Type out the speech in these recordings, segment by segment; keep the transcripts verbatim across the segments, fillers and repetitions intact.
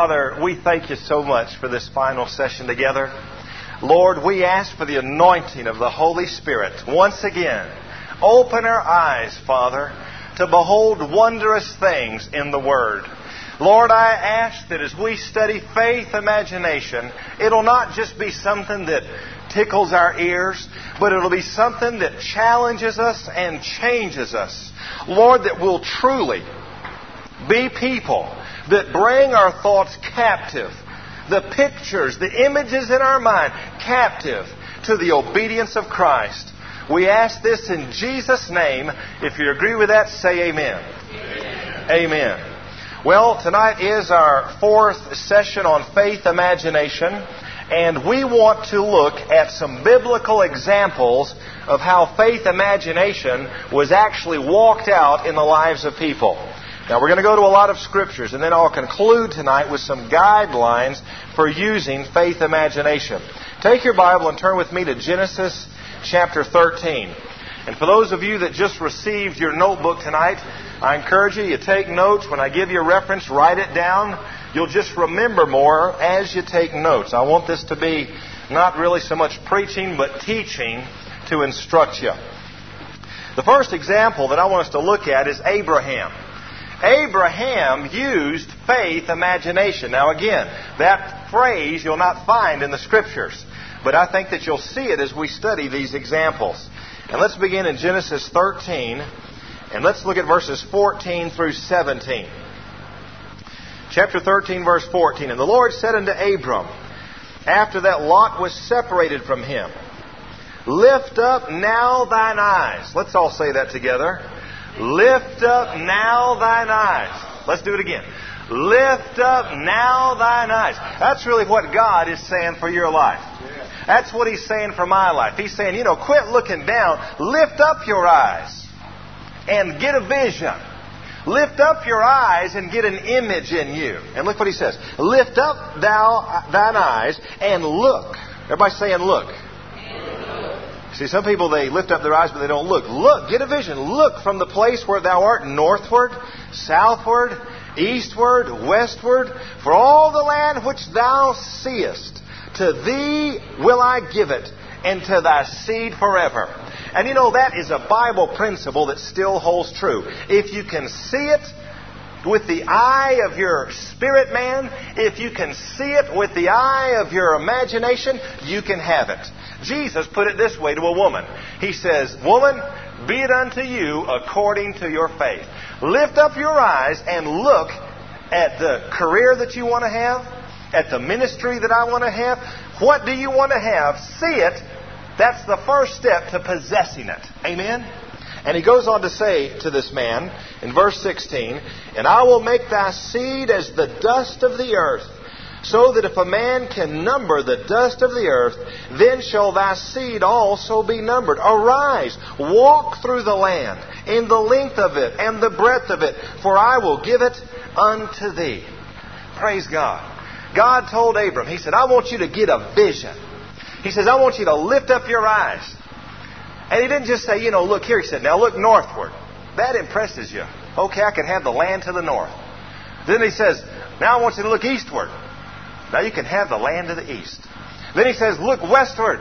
Father, we thank you so much for this final session together. Lord, we ask for the anointing of the Holy Spirit once again. Open our eyes, Father, to behold wondrous things in the Word. Lord, I ask that as we study faith imagination, it'll not just be something that tickles our ears, but it'll be something that challenges us and changes us. Lord, that we'll truly be people that bring our thoughts captive, the pictures, the images in our mind captive to the obedience of Christ. We ask this in Jesus' name. If you agree with that, say amen. Amen. Amen. Well, tonight is our fourth session on faith imagination, and we want to look at some biblical examples of how faith imagination was actually walked out in the lives of people. Now, we're going to go to a lot of scriptures, and then I'll conclude tonight with some guidelines for using faith imagination. Take your Bible and turn with me to Genesis chapter thirteen. And for those of you that just received your notebook tonight, I encourage you, you take notes. When I give you a reference, write it down. You'll just remember more as you take notes. I want this to be not really so much preaching, but teaching to instruct you. The first example that I want us to look at is Abraham. Abraham used faith imagination. Now again, that phrase you'll not find in the Scriptures, but I think that you'll see it as we study these examples. And let's begin in Genesis thirteen, and let's look at verses fourteen through seventeen. Chapter thirteen, verse fourteen. And the Lord said unto Abram, after that Lot was separated from him, lift up now thine eyes. Let's all say that together. Lift up now thine eyes. Let's do it again. Lift up now thine eyes. That's really what God is saying for your life. That's what He's saying for my life. He's saying, you know, quit looking down. Lift up your eyes and get a vision. Lift up your eyes and get an image in you. And look what He says. Lift up thou thine eyes and look. Everybody saying look. See, some people, they lift up their eyes, but they don't look. Look, get a vision. Look from the place where thou art, northward, southward, eastward, westward, for all the land which thou seest, to thee will I give it, and to thy seed forever. And you know, that is a Bible principle that still holds true. If you can see it with the eye of your spirit man, if you can see it with the eye of your imagination, you can have it. Jesus put it this way to a woman. He says, woman, be it unto you according to your faith. Lift up your eyes and look at the career that you want to have, at the ministry that I want to have. What do you want to have? See it. That's the first step to possessing it. Amen? And he goes on to say to this man in verse sixteen, and I will make thy seed as the dust of the earth, so that if a man can number the dust of the earth, then shall thy seed also be numbered. Arise, walk through the land, in the length of it and the breadth of it, for I will give it unto thee. Praise God. God told Abram, He said, I want you to get a vision. He says, I want you to lift up your eyes. And He didn't just say, you know, look here. He said, now look northward. That impresses you. Okay, I can have the land to the north. Then He says, now I want you to look eastward. Now you can have the land to the east. Then He says, look westward.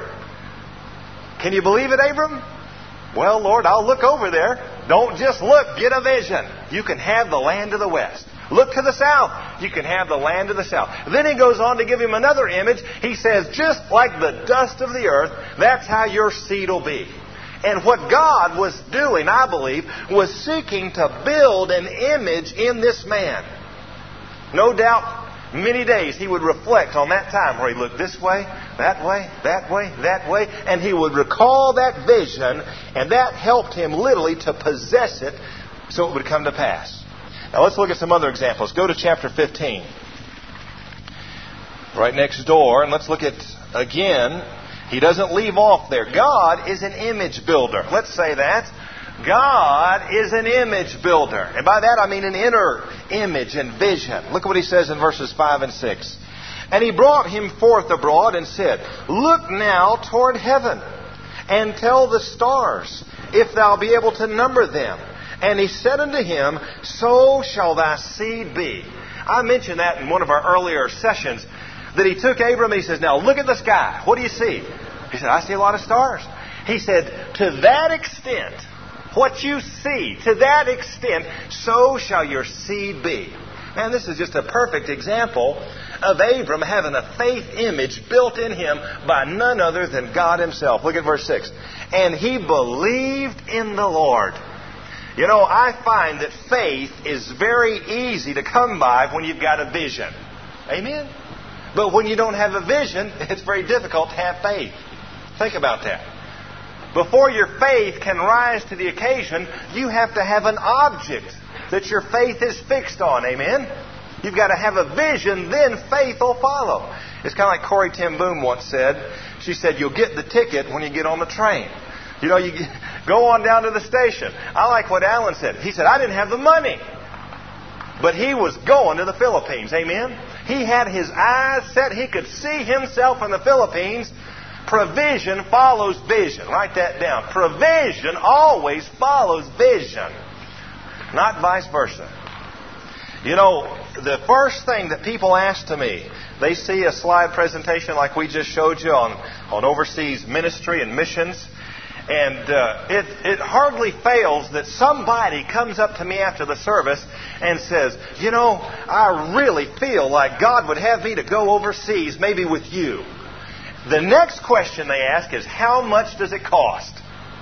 Can you believe it, Abram? Well, Lord, I'll look over there. Don't just look. Get a vision. You can have the land to the west. Look to the south. You can have the land to the south. Then He goes on to give him another image. He says, just like the dust of the earth, that's how your seed will be. And what God was doing, I believe, was seeking to build an image in this man. No doubt, many days he would reflect on that time where he looked this way, that way, that way, that way, and he would recall that vision, and that helped him literally to possess it so it would come to pass. Now let's look at some other examples. Go to chapter fifteen. Right next door, and let's look at, again, he doesn't leave off there. God is an image builder. Let's say that. God is an image builder. And by that I mean an inner image and vision. Look at what He says in verses five and six. And He brought him forth abroad and said, look now toward heaven, and tell the stars, if thou be able to number them. And He said unto him, so shall thy seed be. I mentioned that in one of our earlier sessions, that he took Abram and he says, now look at the sky. What do you see? He said, I see a lot of stars. He said, to that extent, what you see, to that extent, so shall your seed be. Man, this is just a perfect example of Abram having a faith image built in him by none other than God Himself. Look at verse six. And he believed in the Lord. You know, I find that faith is very easy to come by when you've got a vision. Amen? But when you don't have a vision, it's very difficult to have faith. Think about that. Before your faith can rise to the occasion, you have to have an object that your faith is fixed on. Amen? You've got to have a vision, then faith will follow. It's kind of like Corrie ten Boom once said. She said, you'll get the ticket when you get on the train. You know, you go on down to the station. I like what Alan said. He said, I didn't have the money. But he was going to the Philippines. Amen? He had his eyes set. He could see himself in the Philippines. Provision follows vision. Write that down. Provision always follows vision. Not vice versa. You know, the first thing that people ask to me, they see a slide presentation like we just showed you on, on overseas ministry and missions. And uh, it, it hardly fails that somebody comes up to me after the service and says, you know, I really feel like God would have me to go overseas, maybe with you. The next question they ask is, how much does it cost?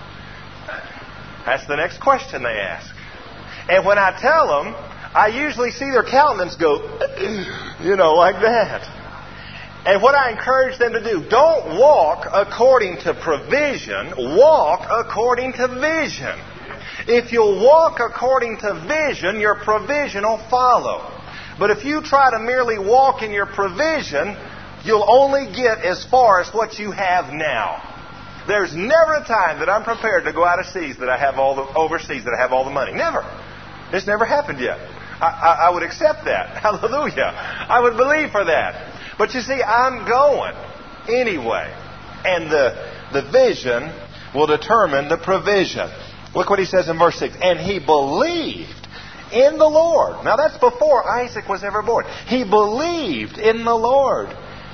That's the next question they ask. And when I tell them, I usually see their countenance go, you know, like that. And what I encourage them to do, don't walk according to provision, walk according to vision. If you'll walk according to vision, your provision will follow. But if you try to merely walk in your provision, you'll only get as far as what you have now. There's never a time that I'm prepared to go out of seas that I have all the overseas that I have all the money. Never. It's never happened yet. I, I, I would accept that. Hallelujah. I would believe for that. But you see, I'm going anyway. And the, the vision will determine the provision. Look what he says in verse six. And he believed in the Lord. Now that's before Isaac was ever born. He believed in the Lord.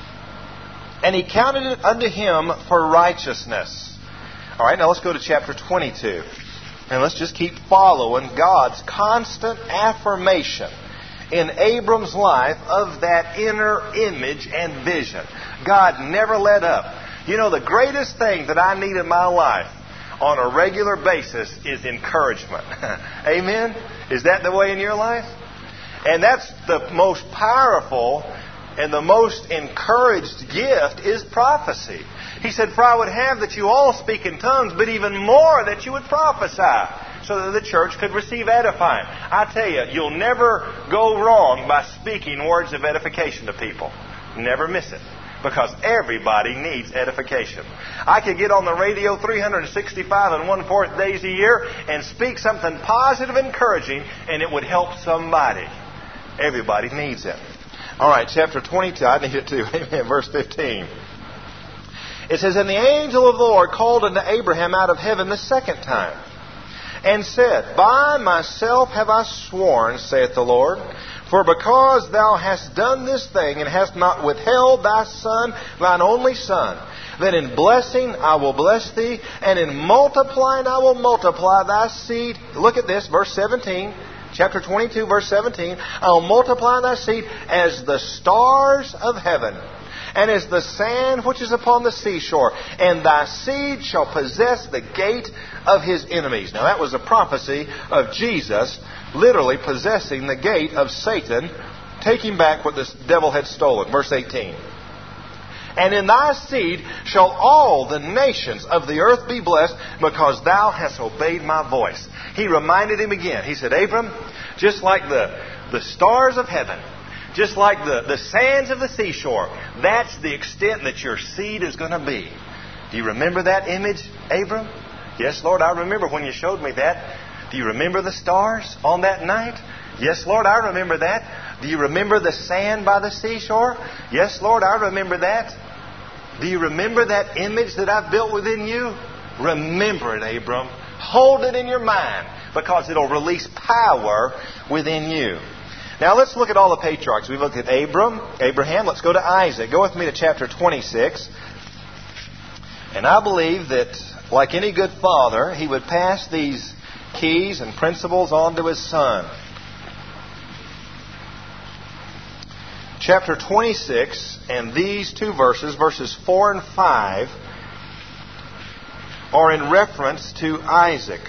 And he counted it unto him for righteousness. All right, now let's go to chapter twenty-two. And let's just keep following God's constant affirmation in Abram's life of that inner image and vision. God never let up. You know, the greatest thing that I need in my life on a regular basis is encouragement. Amen? Is that the way in your life? And that's the most powerful and the most encouraged gift is prophecy. He said, for I would have that you all speak in tongues, but even more that you would prophesy, so that the church could receive edifying. I tell you, you'll never go wrong by speaking words of edification to people. Never miss it. Because everybody needs edification. I could get on the radio three hundred sixty-five and one-fourth days a year and speak something positive, encouraging, and it would help somebody. Everybody needs it. All right, chapter twenty-two. I need it too. Amen. Verse fifteen. It says, and the angel of the Lord called unto Abraham out of heaven the second time, and said, by myself have I sworn, saith the Lord, for because thou hast done this thing, and hast not withheld thy son, thine only son, then in blessing I will bless thee, and in multiplying I will multiply thy seed. Look at this, verse seventeen. Chapter twenty-two, verse seventeen. I will multiply thy seed as the stars of heaven, and as the sand which is upon the seashore, and thy seed shall possess the gate of his enemies. Now that was a prophecy of Jesus literally possessing the gate of Satan, taking back what the devil had stolen. Verse eighteen. And in thy seed shall all the nations of the earth be blessed, because thou hast obeyed my voice. He reminded him again. He said, Abram, just like the, the stars of heaven, just like the, the sands of the seashore, that's the extent that your seed is going to be. Do you remember that image, Abram? Yes, Lord, I remember when you showed me that. Do you remember the stars on that night? Yes, Lord, I remember that. Do you remember the sand by the seashore? Yes, Lord, I remember that. Do you remember that image that I've built within you? Remember it, Abram. Hold it in your mind, because it'll release power within you. Now let's look at all the patriarchs. We've looked at Abram, Abraham. Let's go to Isaac. Go with me to chapter twenty-six. And I believe that, like any good father, he would pass these keys and principles on to his son. Chapter twenty-six, and these two verses, verses four and five, are in reference to Isaac.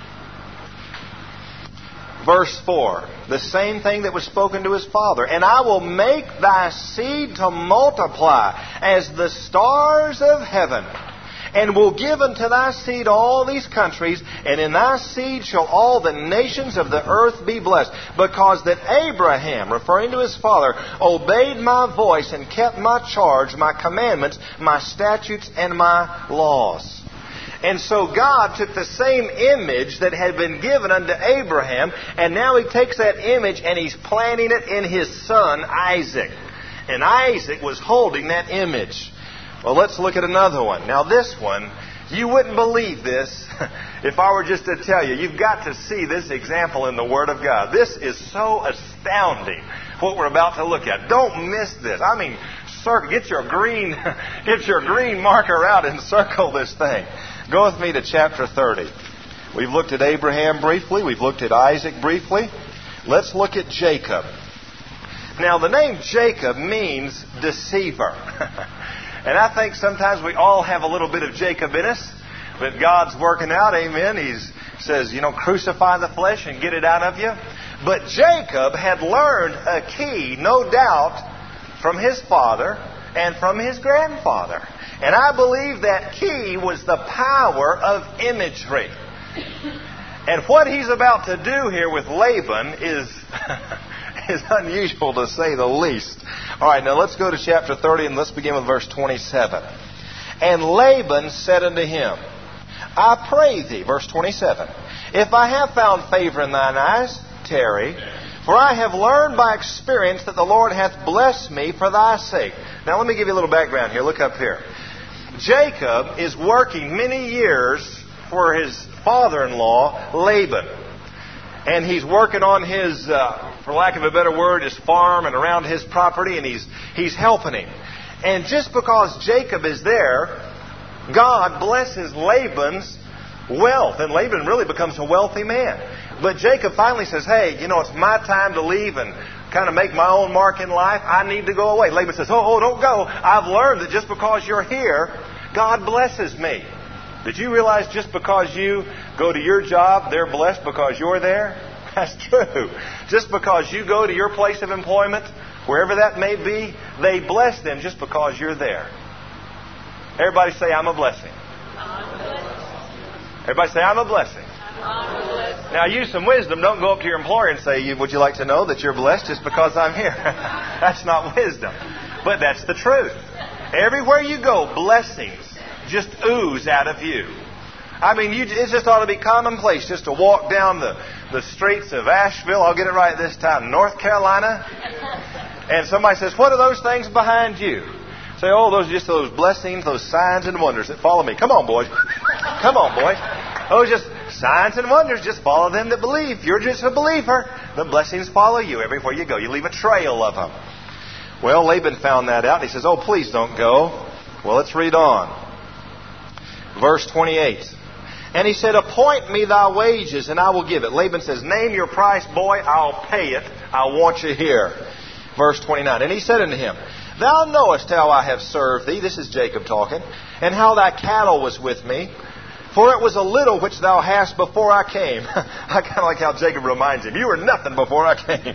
Verse four, the same thing that was spoken to his father. And I will make thy seed to multiply as the stars of heaven, and will give unto thy seed all these countries, and in thy seed shall all the nations of the earth be blessed. Because that Abraham, referring to his father, obeyed my voice and kept my charge, my commandments, my statutes, and my laws. And so God took the same image that had been given unto Abraham, and now He takes that image and He's planting it in His son Isaac. And Isaac was holding that image. Well, let's look at another one. Now this one, you wouldn't believe this if I were just to tell you. You've got to see this example in the Word of God. This is so astounding, what we're about to look at. Don't miss this. I mean, circle, get your green, get your green marker out and circle this thing. Go with me to chapter thirty. We've looked at Abraham briefly. We've looked at Isaac briefly. Let's look at Jacob. Now, the name Jacob means deceiver. And I think sometimes we all have a little bit of Jacob in us. But God's working out, amen. He says, you know, crucify the flesh and get it out of you. But Jacob had learned a key, no doubt, from his father and from his grandfather. And I believe that key was the power of imagery. And what he's about to do here with Laban is, is unusual to say the least. All right, now let's go to chapter thirty and let's begin with verse twenty-seven. And Laban said unto him, I pray thee, verse twenty-seven, if I have found favor in thine eyes, tarry, for I have learned by experience that the Lord hath blessed me for thy sake. Now let me give you a little background here. Look up here. Jacob is working many years for his father-in-law, Laban. And he's working on his, uh, for lack of a better word, his farm and around his property, and he's, he's helping him. And just because Jacob is there, God blesses Laban's wealth. And Laban really becomes a wealthy man. But Jacob finally says, hey, you know, it's my time to leave and kind of make my own mark in life. I need to go away. Laban says, oh, oh, don't go. I've learned that just because you're here, God blesses me. Did you realize just because you go to your job, they're blessed because you're there? That's true. Just because you go to your place of employment, wherever that may be, they bless them just because you're there. Everybody say, I'm a blessing. I'm a blessing. Everybody say, I'm a blessing. I'm a blessing. Now use some wisdom. Don't go up to your employer and say, would you like to know that you're blessed just because I'm here? That's not wisdom. But that's the truth. Everywhere you go, blessings just ooze out of you. I mean, you, it just ought to be commonplace just to walk down the, the streets of Asheville, I'll get it right this time, North Carolina, and somebody says, what are those things behind you? Say, oh, those are just those blessings, those signs and wonders that follow me. Come on, boys. Come on, boys. Those just signs and wonders. Just follow them that believe. If you're just a believer, the blessings follow you everywhere you go. You leave a trail of them. Well, Laban found that out. He says, oh, please don't go. Well, let's read on. Verse twenty-eight. And he said, appoint me thy wages, and I will give it. Laban says, name your price, boy, I'll pay it. I want you here. Verse twenty-nine. And he said unto him, thou knowest how I have served thee. This is Jacob talking. And how thy cattle was with me. For it was a little which thou hast before I came. I kind of like how Jacob reminds him, you were nothing before I came.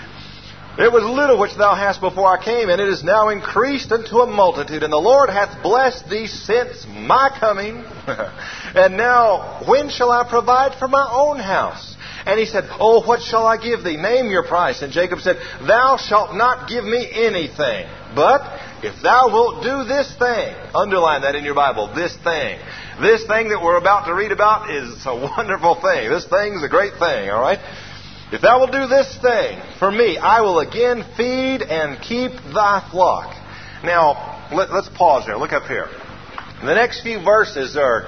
It was little which thou hast before I came, and it is now increased unto a multitude. And the Lord hath blessed thee since my coming. And now, when shall I provide for my own house? And he said, oh, what shall I give thee? Name your price. And Jacob said, thou shalt not give me anything. But if thou wilt do this thing, underline that in your Bible, this thing. This thing that we're about to read about is a wonderful thing. This thing's a great thing, all right? If thou wilt do this thing for me, I will again feed and keep thy flock. Now, let, let's pause there. Look up here. The next few verses are,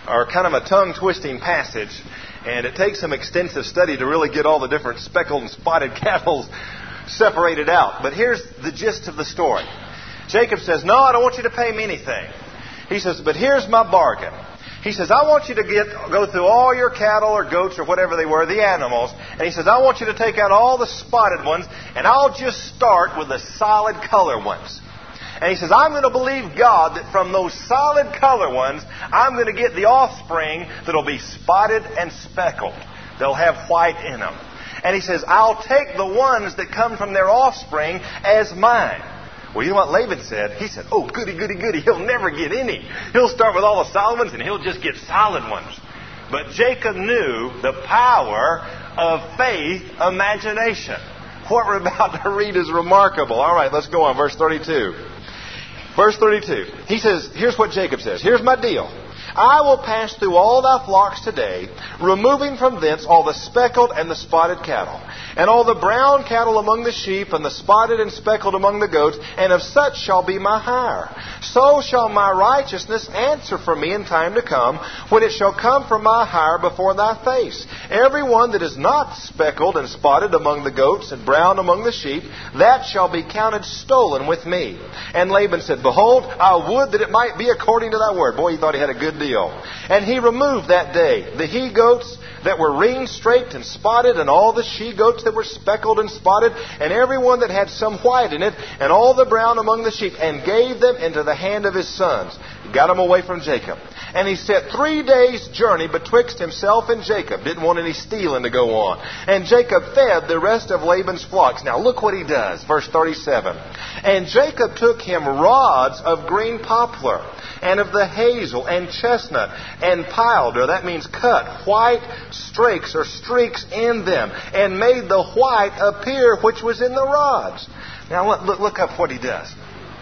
are kind of a tongue-twisting passage, and it takes some extensive study to really get all the different speckled and spotted cattle separated out. But here's the gist of the story. Jacob says, no, I don't want you to pay me anything. He says, but here's my bargain. He says, I want you to get go through all your cattle or goats or whatever they were, the animals. And he says, I want you to take out all the spotted ones, and I'll just start with the solid color ones. And he says, I'm going to believe God that from those solid color ones, I'm going to get the offspring that'll be spotted and speckled. They'll have white in them. And he says, I'll take the ones that come from their offspring as mine. Well, you know what Laban said? He said, oh, goody, goody, goody. He'll never get any. He'll start with all the solid ones and he'll just get solid ones. But Jacob knew the power of faith imagination. What we're about to read is remarkable. All right, let's go on. Verse thirty-two. Verse thirty-two. He says, here's what Jacob says. Here's my deal. I will pass through all thy flocks today, removing from thence all the speckled and the spotted cattle, and all the brown cattle among the sheep, and the spotted and speckled among the goats, and of such shall be my hire. So shall my righteousness answer for me in time to come, when it shall come for my hire before thy face. Every one that is not speckled and spotted among the goats, and brown among the sheep, that shall be counted stolen with me. And Laban said, behold, I would that it might be according to thy word. Boy, he thought he had a good deal. And he removed that day the he goats that were ring-straked and spotted, and all the she goats that were speckled and spotted, and every one that had some white in it, and all the brown among the sheep, and gave them into the hand of his sons. He got them away from Jacob. And he set three days' journey betwixt himself and Jacob. Didn't want any stealing to go on. And Jacob fed the rest of Laban's flocks. Now look what he does. Verse thirty-seven. And Jacob took him rods of green poplar, and of the hazel, and chestnut, and piled, or that means cut, white strakes or streaks in them, and made the white appear which was in the rods. Now look, look, look up what he does.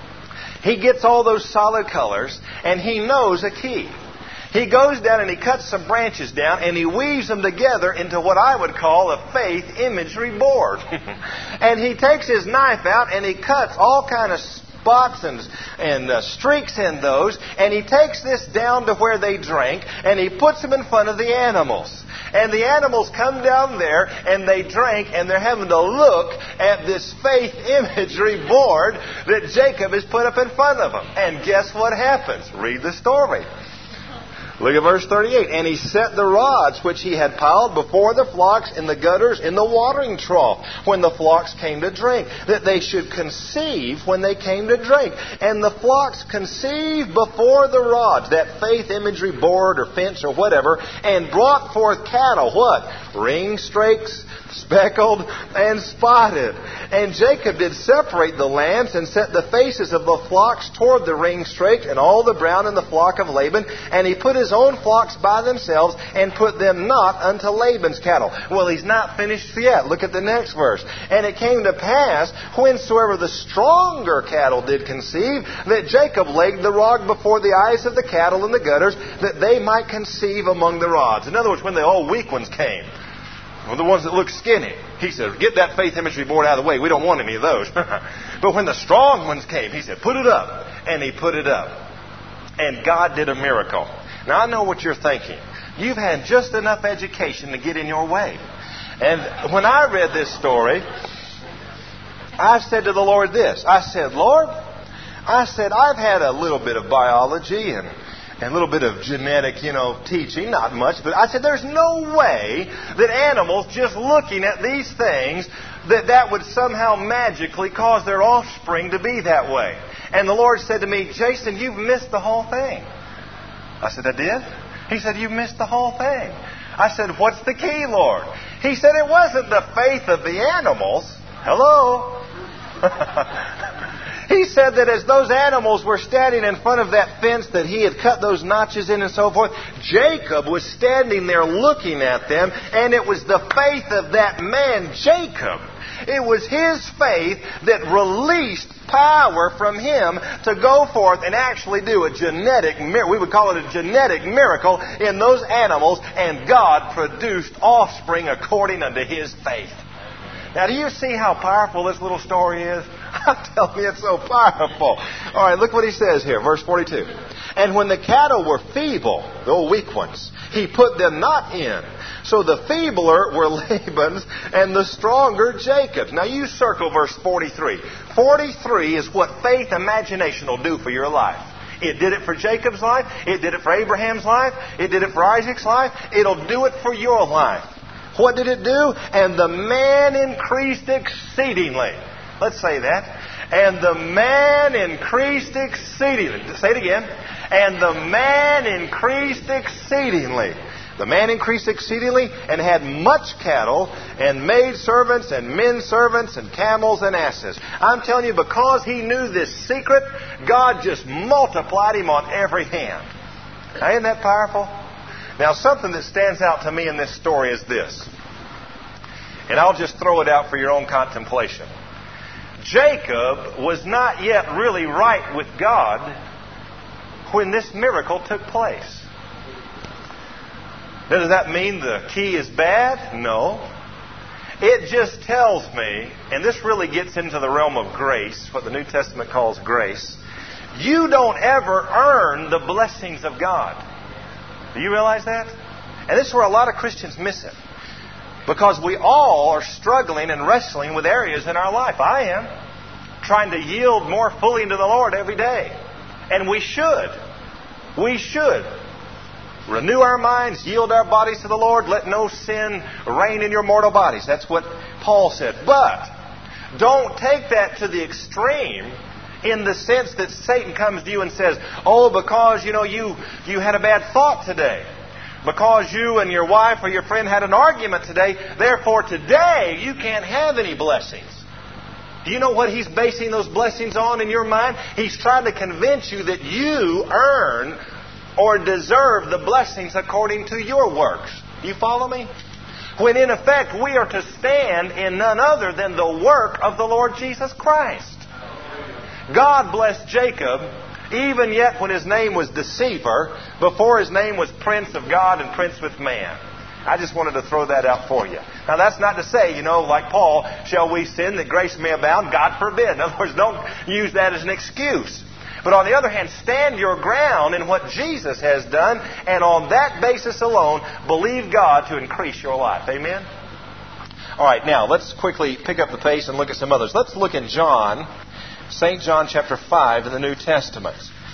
He gets all those solid colors, and he knows a key. He goes down and he cuts some branches down, and he weaves them together into what I would call a faith imagery board. And he takes his knife out and he cuts all kind of spots and, and uh, streaks in those, and he takes this down to where they drink, and he puts them in front of the animals. And the animals come down there and they drink, and they're having to look at this faith imagery board that Jacob has put up in front of them. And guess what happens? Read the story. Look at verse thirty-eight. And he set the rods which he had piled before the flocks in the gutters in the watering trough when the flocks came to drink, that they should conceive when they came to drink. And the flocks conceived before the rods, that faith imagery board or fence or whatever, and brought forth cattle, what? Ring strakes, speckled, and spotted. And Jacob did separate the lambs, and set the faces of the flocks toward the ring straight, and all the brown in the flock of Laban. And he put his own flocks by themselves, and put them not unto Laban's cattle. Well, he's not finished yet. Look at the next verse. And it came to pass, whensoever the stronger cattle did conceive, that Jacob laid the rod before the eyes of the cattle in the gutters, that they might conceive among the rods. In other words, when the old weak ones came, well, the ones that look skinny, he said, get that faith imagery board out of the way. We don't want any of those. But when the strong ones came, he said, put it up. And he put it up. And God did a miracle. Now, I know what you're thinking. You've had just enough education to get in your way. And when I read this story, I said to the Lord this. I said, Lord, I said, I've had a little bit of biology and And a little bit of genetic, you know, teaching, not much. But I said, there's no way that animals just looking at these things, that that would somehow magically cause their offspring to be that way. And the Lord said to me, Jason, you've missed the whole thing. I said, I did? He said, you missed the whole thing. I said, what's the key, Lord? He said, it wasn't the faith of the animals. Hello? He said that as those animals were standing in front of that fence that he had cut those notches in and so forth, Jacob was standing there looking at them, and it was the faith of that man, Jacob. It was his faith that released power from him to go forth and actually do a genetic miracle. We would call it a genetic miracle in those animals, and God produced offspring according unto his faith. Now, do you see how powerful this little story is? I'm telling you, it's so powerful. All right, look what he says here, verse forty-two. And when the cattle were feeble, the old weak ones, he put them not in. So the feebler were Laban's, and the stronger Jacob's. Now you circle verse forty-three. forty-three is what faith imagination will do for your life. It did it for Jacob's life. It did it for Abraham's life. It did it for Isaac's life. It'll do it for your life. What did it do? And the man increased exceedingly. Let's say that. And the man increased exceedingly. Say it again. And the man increased exceedingly. The man increased exceedingly and had much cattle and maid servants and men servants and camels and asses. I'm telling you, because he knew this secret, God just multiplied him on every hand. Now, isn't that powerful? Now, something that stands out to me in this story is this. And I'll just throw it out for your own contemplation. Jacob was not yet really right with God when this miracle took place. Now, does that mean the key is bad? No. It just tells me, and this really gets into the realm of grace, what the New Testament calls grace. You don't ever earn the blessings of God. Do you realize that? And this is where a lot of Christians miss it. Because we all are struggling and wrestling with areas in our life. I am. Trying to yield more fully to the Lord every day. And we should. We should. Renew our minds, yield our bodies to the Lord, let no sin reign in your mortal bodies. That's what Paul said. But don't take that to the extreme in the sense that Satan comes to you and says, oh, because, you know, you, you had a bad thought today. Because you and your wife or your friend had an argument today, therefore today you can't have any blessings. Do you know what he's basing those blessings on in your mind? He's trying to convince you that you earn or deserve the blessings according to your works. Do you follow me? When in effect we are to stand in none other than the work of the Lord Jesus Christ. God blessed Jacob even yet when his name was Deceiver, before his name was Prince of God and Prince with man. I just wanted to throw that out for you. Now that's not to say, you know, like Paul, shall we sin that grace may abound? God forbid. In other words, don't use that as an excuse. But on the other hand, stand your ground in what Jesus has done, and on that basis alone, believe God to increase your life. Amen? All right, now let's quickly pick up the pace and look at some others. Let's look in John, Saint John chapter five in the New Testament.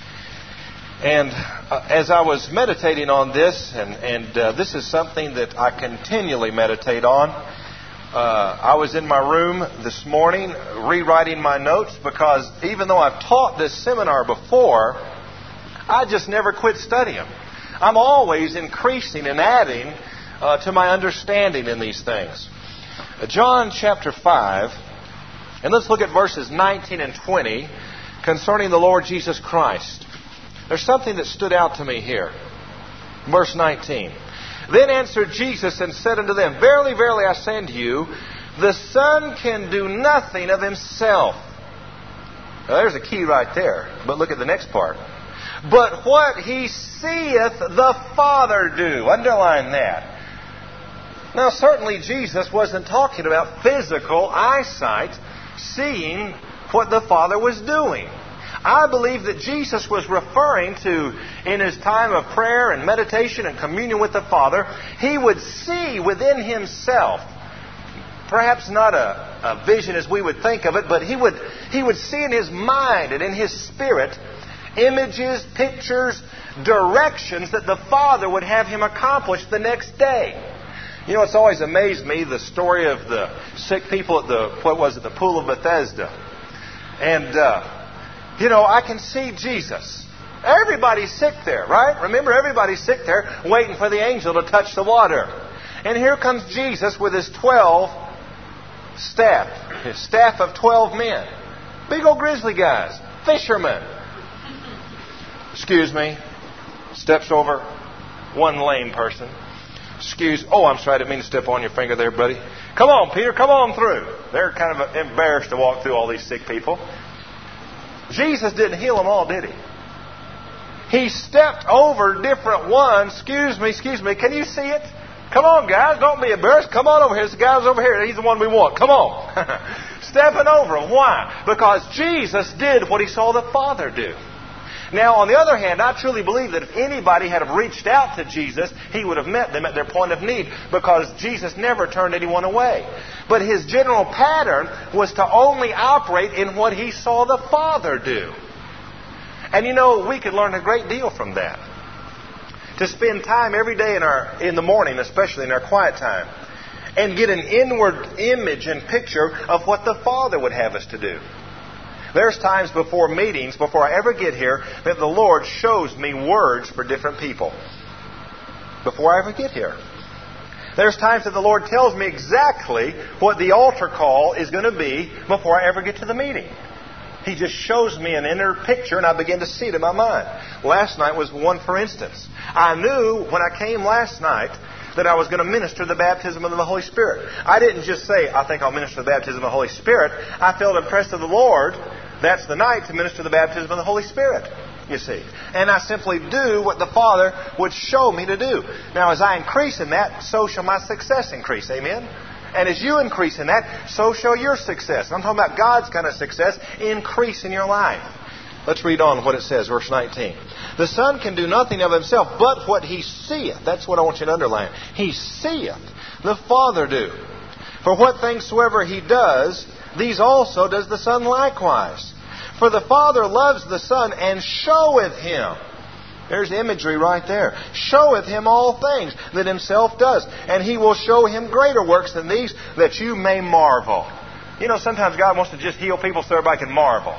And uh, as I was meditating on this, and, and uh, this is something that I continually meditate on, Uh, I was in my room this morning rewriting my notes because even though I've taught this seminar before, I just never quit studying. I'm always increasing and adding uh, to my understanding in these things. Uh, John chapter five, and let's look at verses nineteen and twenty concerning the Lord Jesus Christ. There's something that stood out to me here. Verse nineteen. Then answered Jesus and said unto them, Verily, verily, I say unto you, the Son can do nothing of himself. Now, there's a key right there. But look at the next part. But what he seeth the Father do. Underline that. Now, certainly Jesus wasn't talking about physical eyesight, seeing what the Father was doing. I believe that Jesus was referring to, in his time of prayer and meditation and communion with the Father, he would see within himself, perhaps not a, a vision as we would think of it, but he would, he would see in his mind and in his spirit images, pictures, directions that the Father would have him accomplish the next day. You know, it's always amazed me, the story of the sick people at the, what was it, the Pool of Bethesda. And, uh, You know, I can see Jesus. Everybody's sick there, right? Remember, everybody's sick there waiting for the angel to touch the water. And here comes Jesus with his twelve staff. His staff of twelve men. Big old grizzly guys. Fishermen. Excuse me. Steps over one lame person. Excuse. Oh, I'm sorry. I didn't mean to step on your finger there, buddy. Come on, Peter. Come on through. They're kind of embarrassed to walk through all these sick people. Jesus didn't heal them all, did he? He stepped over different ones. Excuse me, excuse me. Can you see it? Come on, guys. Don't be embarrassed. Come on over here. This guy's over here. He's the one we want. Come on. Stepping over them. Why? Because Jesus did what He saw the Father do. Now, on the other hand, I truly believe that if anybody had have reached out to Jesus, He would have met them at their point of need, because Jesus never turned anyone away. But His general pattern was to only operate in what He saw the Father do. And you know, we could learn a great deal from that. To spend time every day in our in the morning, especially in our quiet time, and get an inward image and picture of what the Father would have us to do. There's times before meetings, before I ever get here, that the Lord shows me words for different people. Before I ever get here. There's times that the Lord tells me exactly what the altar call is going to be before I ever get to the meeting. He just shows me an inner picture and I begin to see it in my mind. Last night was one for instance. I knew when I came last night that I was going to minister the baptism of the Holy Spirit. I didn't just say, I think I'll minister the baptism of the Holy Spirit. I felt impressed of the Lord. That's the night to minister the baptism of the Holy Spirit, you see. And I simply do what the Father would show me to do. Now, as I increase in that, so shall my success increase. Amen? And as you increase in that, so shall your success. I'm talking about God's kind of success increase in your life. Let's read on what it says, verse nineteen. The Son can do nothing of Himself but what He seeth. That's what I want you to underline. He seeth the Father do. For what things soever He does, these also does the Son likewise. For the Father loves the Son and showeth Him. There's imagery right there. Showeth Him all things that Himself does. And He will show Him greater works than these, that you may marvel. You know, sometimes God wants to just heal people so everybody can marvel.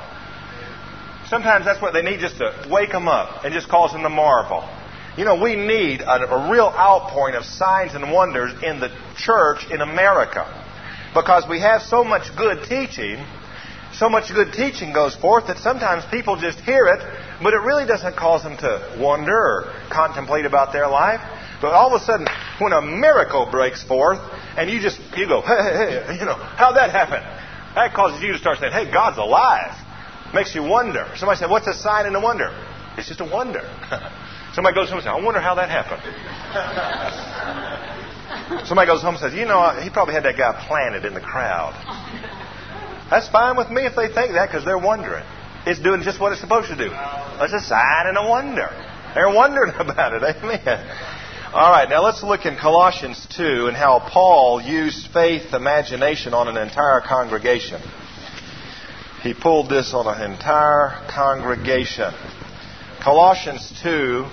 Sometimes that's what they need, just to wake them up and just cause them to marvel. You know, we need a, a real outpouring of signs and wonders in the church in America. Because we have so much good teaching, so much good teaching goes forth that sometimes people just hear it, but it really doesn't cause them to wonder or contemplate about their life. But all of a sudden, when a miracle breaks forth, and you just, you go, hey, hey, hey, you know, how'd that happen? That causes you to start saying, hey, God's alive. Makes you wonder. Somebody said, what's a sign and a wonder? It's just a wonder. Somebody goes home and says, I wonder how that happened. Somebody goes home and says, you know, he probably had that guy planted in the crowd. That's fine with me if they think that, because they're wondering. It's doing just what it's supposed to do. It's a sign and a wonder. They're wondering about it. Amen. All right, now let's look in Colossians two and how Paul used faith, imagination on an entire congregation. He pulled this on an entire congregation. Colossians two.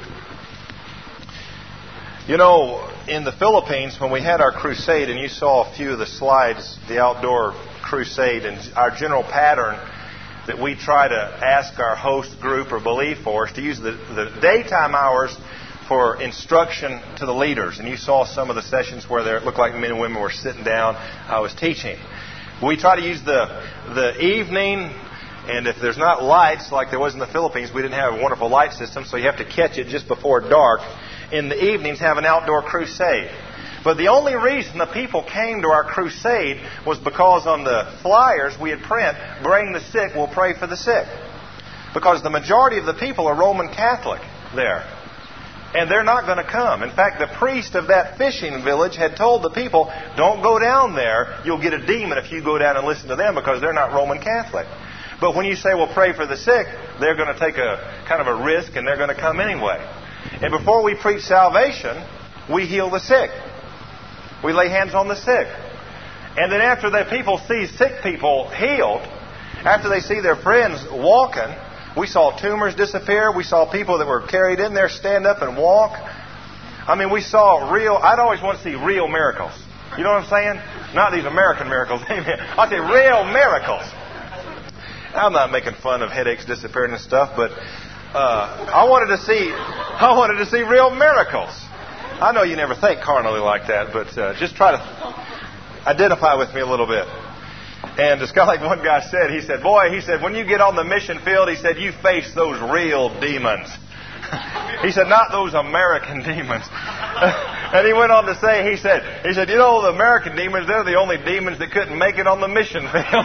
You know, in the Philippines, when we had our crusade, and you saw a few of the slides, the outdoor crusade, and our general pattern that we try to ask our host group or believe for is to use the, the daytime hours for instruction to the leaders. And you saw some of the sessions where there, it looked like men and women were sitting down. I was teaching. We try to use the the evening, and if there's not lights like there was in the Philippines, we didn't have a wonderful light system, so you have to catch it just before dark. In the evenings, have an outdoor crusade. But the only reason the people came to our crusade was because on the flyers we had print, bring the sick, we'll pray for the sick. Because the majority of the people are Roman Catholic there. And they're not going to come. In fact, the priest of that fishing village had told the people, don't go down there. You'll get a demon if you go down and listen to them, because they're not Roman Catholic. But when you say, well, pray for the sick, they're going to take a kind of a risk and they're going to come anyway. And before we preach salvation, we heal the sick. We lay hands on the sick. And then after the people see sick people healed, after they see their friends walking, we saw tumors disappear. We saw people that were carried in there stand up and walk. I mean, we saw real, I'd always want to see real miracles. You know what I'm saying? Not these American miracles. Amen. I'd say real miracles. I'm not making fun of headaches disappearing and stuff, but uh, I wanted to see, I wanted to see real miracles. I know you never think carnally like that, but uh, just try to identify with me a little bit. And it's kind of like one guy said, he said, boy, he said, when you get on the mission field, he said, you face those real demons. He said, not those American demons. And he went on to say, he said, he said, you know, the American demons, they're the only demons that couldn't make it on the mission field.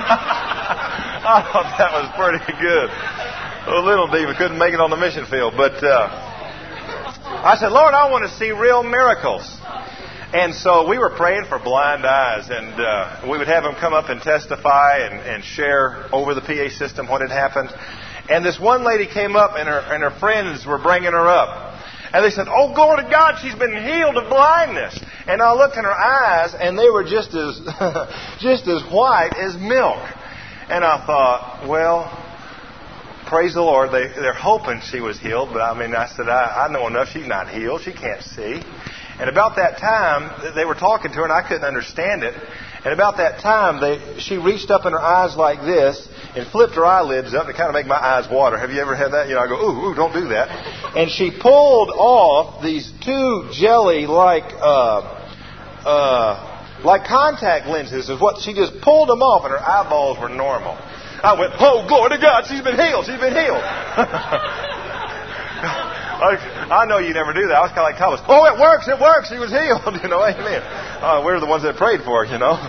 I thought that was pretty good. A little demon couldn't make it on the mission field. But uh, I said, Lord, I want to see real miracles. And so we were praying for blind eyes, and uh, we would have them come up and testify and, and share over the P A system what had happened. And this one lady came up, and her and her friends were bringing her up. And they said, "Oh, glory to God, she's been healed of blindness." And I looked in her eyes, and they were just as just as white as milk. And I thought, well, praise the Lord. They, they're hoping she was healed. But, I mean, I said, I, I know enough. She's not healed. She can't see. And about that time, they were talking to her, and I couldn't understand it. And about that time, they, she reached up in her eyes like this and flipped her eyelids up to kind of make my eyes water. Have you ever had that? You know, I go, ooh, ooh, don't do that. And she pulled off these two jelly-like, uh, uh, like contact lenses. Is what she just pulled them off, and her eyeballs were normal. I went, oh, glory to God, she's been healed. She's been healed. I know you never do that. I was kind of like Thomas. Oh, it works, it works. She was healed. You know, amen. Uh, we're the ones that prayed for her, you know.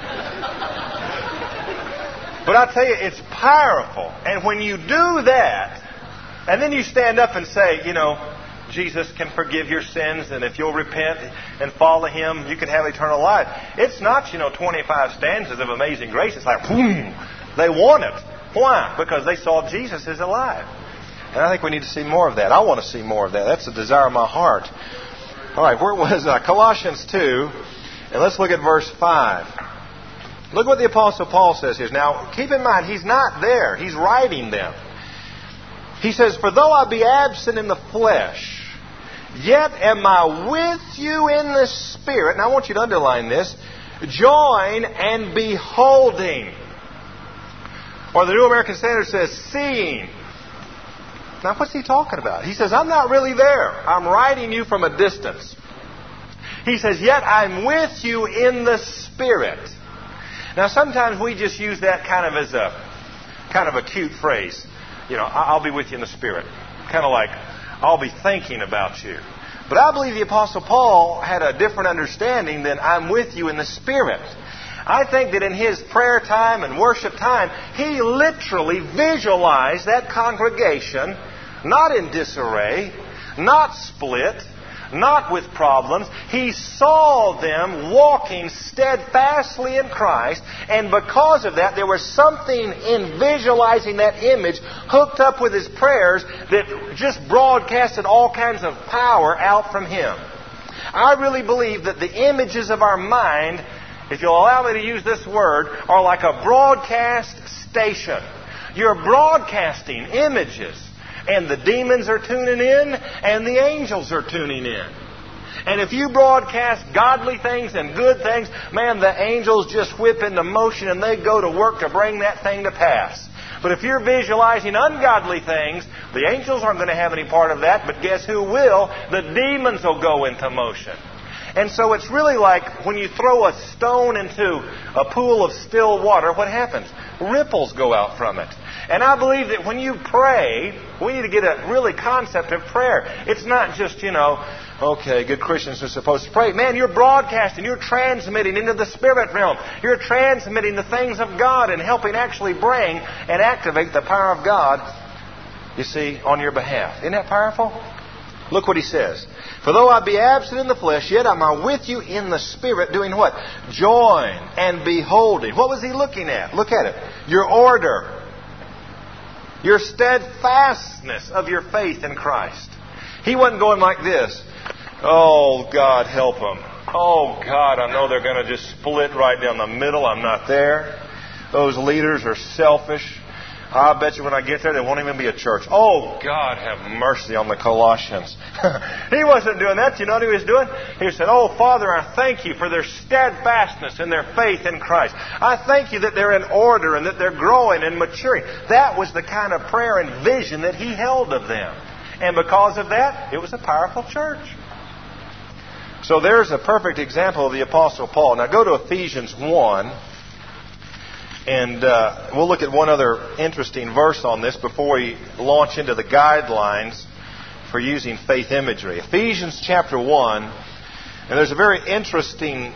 But I tell you, it's powerful. And when you do that, and then you stand up and say, you know, Jesus can forgive your sins, and if you'll repent and follow Him, you can have eternal life. It's not, you know, twenty-five stanzas of amazing grace. It's like, boom, they want it. Why? Because they saw Jesus is alive. And I think we need to see more of that. I want to see more of that. That's the desire of my heart. All right, where was uh, Colossians two? And let's look at verse five. Look what the Apostle Paul says here. Now, keep in mind, he's not there. He's writing them. He says, "For though I be absent in the flesh, yet am I with you in the Spirit." And I want you to underline this. "Join and beholding." Or the New American Standard says, "seeing." Now, what's he talking about? He says, I'm not really there. I'm writing you from a distance. He says, yet I'm with you in the Spirit. Now, sometimes we just use that kind of as a kind of a cute phrase. You know, I'll be with you in the Spirit. Kind of like, I'll be thinking about you. But I believe the Apostle Paul had a different understanding than I'm with you in the Spirit. I think that in his prayer time and worship time, he literally visualized that congregation, not in disarray, not split, not with problems. He saw them walking steadfastly in Christ, and because of that, there was something in visualizing that image hooked up with his prayers that just broadcasted all kinds of power out from him. I really believe that the images of our mind, if you'll allow me to use this word, are like a broadcast station. You're broadcasting images, and the demons are tuning in, and the angels are tuning in. And if you broadcast godly things and good things, man, the angels just whip into motion, and they go to work to bring that thing to pass. But if you're visualizing ungodly things, the angels aren't going to have any part of that, but guess who will? The demons will go into motion. And so it's really like when you throw a stone into a pool of still water, what happens? Ripples go out from it. And I believe that when you pray, we need to get a really concept of prayer. It's not just, you know, okay, good Christians are supposed to pray. Man, you're broadcasting, you're transmitting into the spirit realm. You're transmitting the things of God and helping actually bring and activate the power of God, you see, on your behalf. Isn't that powerful? Look what he says. "For though I be absent in the flesh, yet am I with you in the Spirit," doing what? Join and beholding. What was he looking at? Look at it. Your order. Your steadfastness of your faith in Christ. He wasn't going like this. Oh, God, help them. Oh, God, I know they're going to just split right down the middle. I'm not there. Those leaders are selfish. I bet you when I get there, there won't even be a church. Oh, God, have mercy on the Colossians. He wasn't doing that. You know what he was doing? He said, oh, Father, I thank you for their steadfastness and their faith in Christ. I thank you that they're in order and that they're growing and maturing. That was the kind of prayer and vision that he held of them. And because of that, it was a powerful church. So there's a perfect example of the Apostle Paul. Now go to Ephesians one. And uh, we'll look at one other interesting verse on this before we launch into the guidelines for using faith imagery. Ephesians chapter one. And there's a very interesting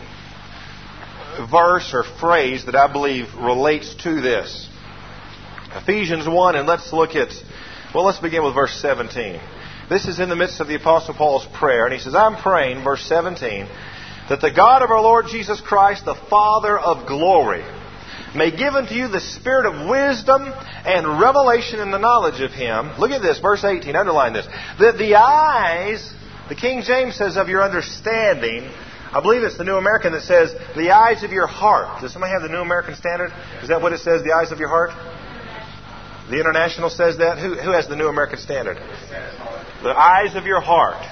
verse or phrase that I believe relates to this. Ephesians one, and let's look at, well, let's begin with verse seventeen. This is in the midst of the Apostle Paul's prayer. And he says, I'm praying, verse seventeen, that the God of our Lord Jesus Christ, the Father of glory, may give unto you the spirit of wisdom and revelation in the knowledge of Him. Look at this, verse eighteen, underline this. That the eyes, the King James says, of your understanding. I believe it's the New American that says, the eyes of your heart. Does somebody have the New American Standard? Is that what it says, the eyes of your heart? The International says that? Who, who has the New American Standard? The eyes of your heart.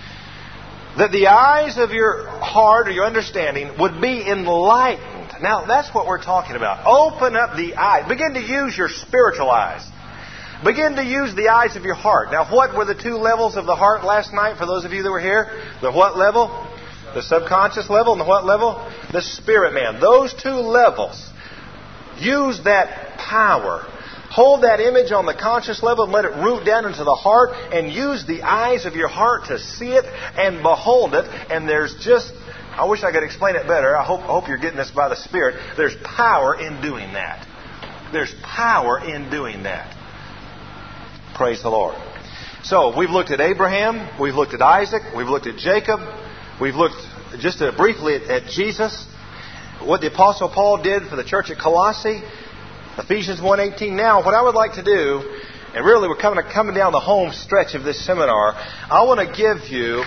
That the eyes of your heart or your understanding would be enlightened. Now, that's what we're talking about. Open up the eyes. Begin to use your spiritual eyes. Begin to use the eyes of your heart. Now, what were the two levels of the heart last night for those of you that were here? The what level? The subconscious level. And the what level? The spirit man. Those two levels. Use that power. Hold that image on the conscious level and let it root down into the heart, and use the eyes of your heart to see it and behold it. And there's just, I wish I could explain it better. I hope, I hope you're getting this by the Spirit. There's power in doing that. There's power in doing that. Praise the Lord. So, we've looked at Abraham. We've looked at Isaac. We've looked at Jacob. We've looked just uh, briefly at, at Jesus. What the Apostle Paul did for the church at Colossae. Ephesians one eighteen. Now, what I would like to do, and really we're coming, coming down the home stretch of this seminar, I want to give you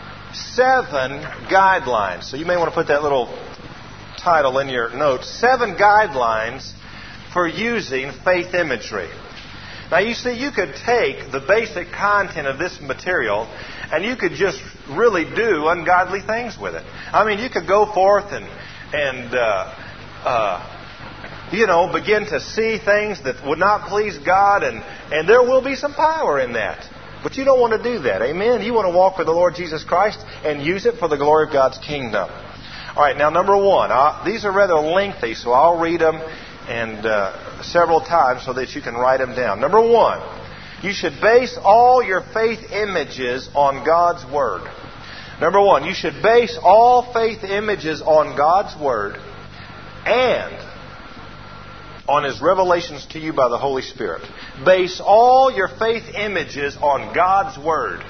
seven guidelines. So you may want to put that little title in your notes. Seven guidelines for using faith imagery. Now, you see, you could take the basic content of this material and you could just really do ungodly things with it. I mean, you could go forth and, and uh, uh, you know, begin to see things that would not please God, and, and there will be some power in that. But you don't want to do that. Amen? You want to walk with the Lord Jesus Christ and use it for the glory of God's kingdom. All right, now number one. Uh, these are rather lengthy, so I'll read them and uh, several times so that you can write them down. Number one, you should base all your faith images on God's Word. Number one, you should base all faith images on God's Word and on His revelations to you by the Holy Spirit. Base all your faith images on God's Word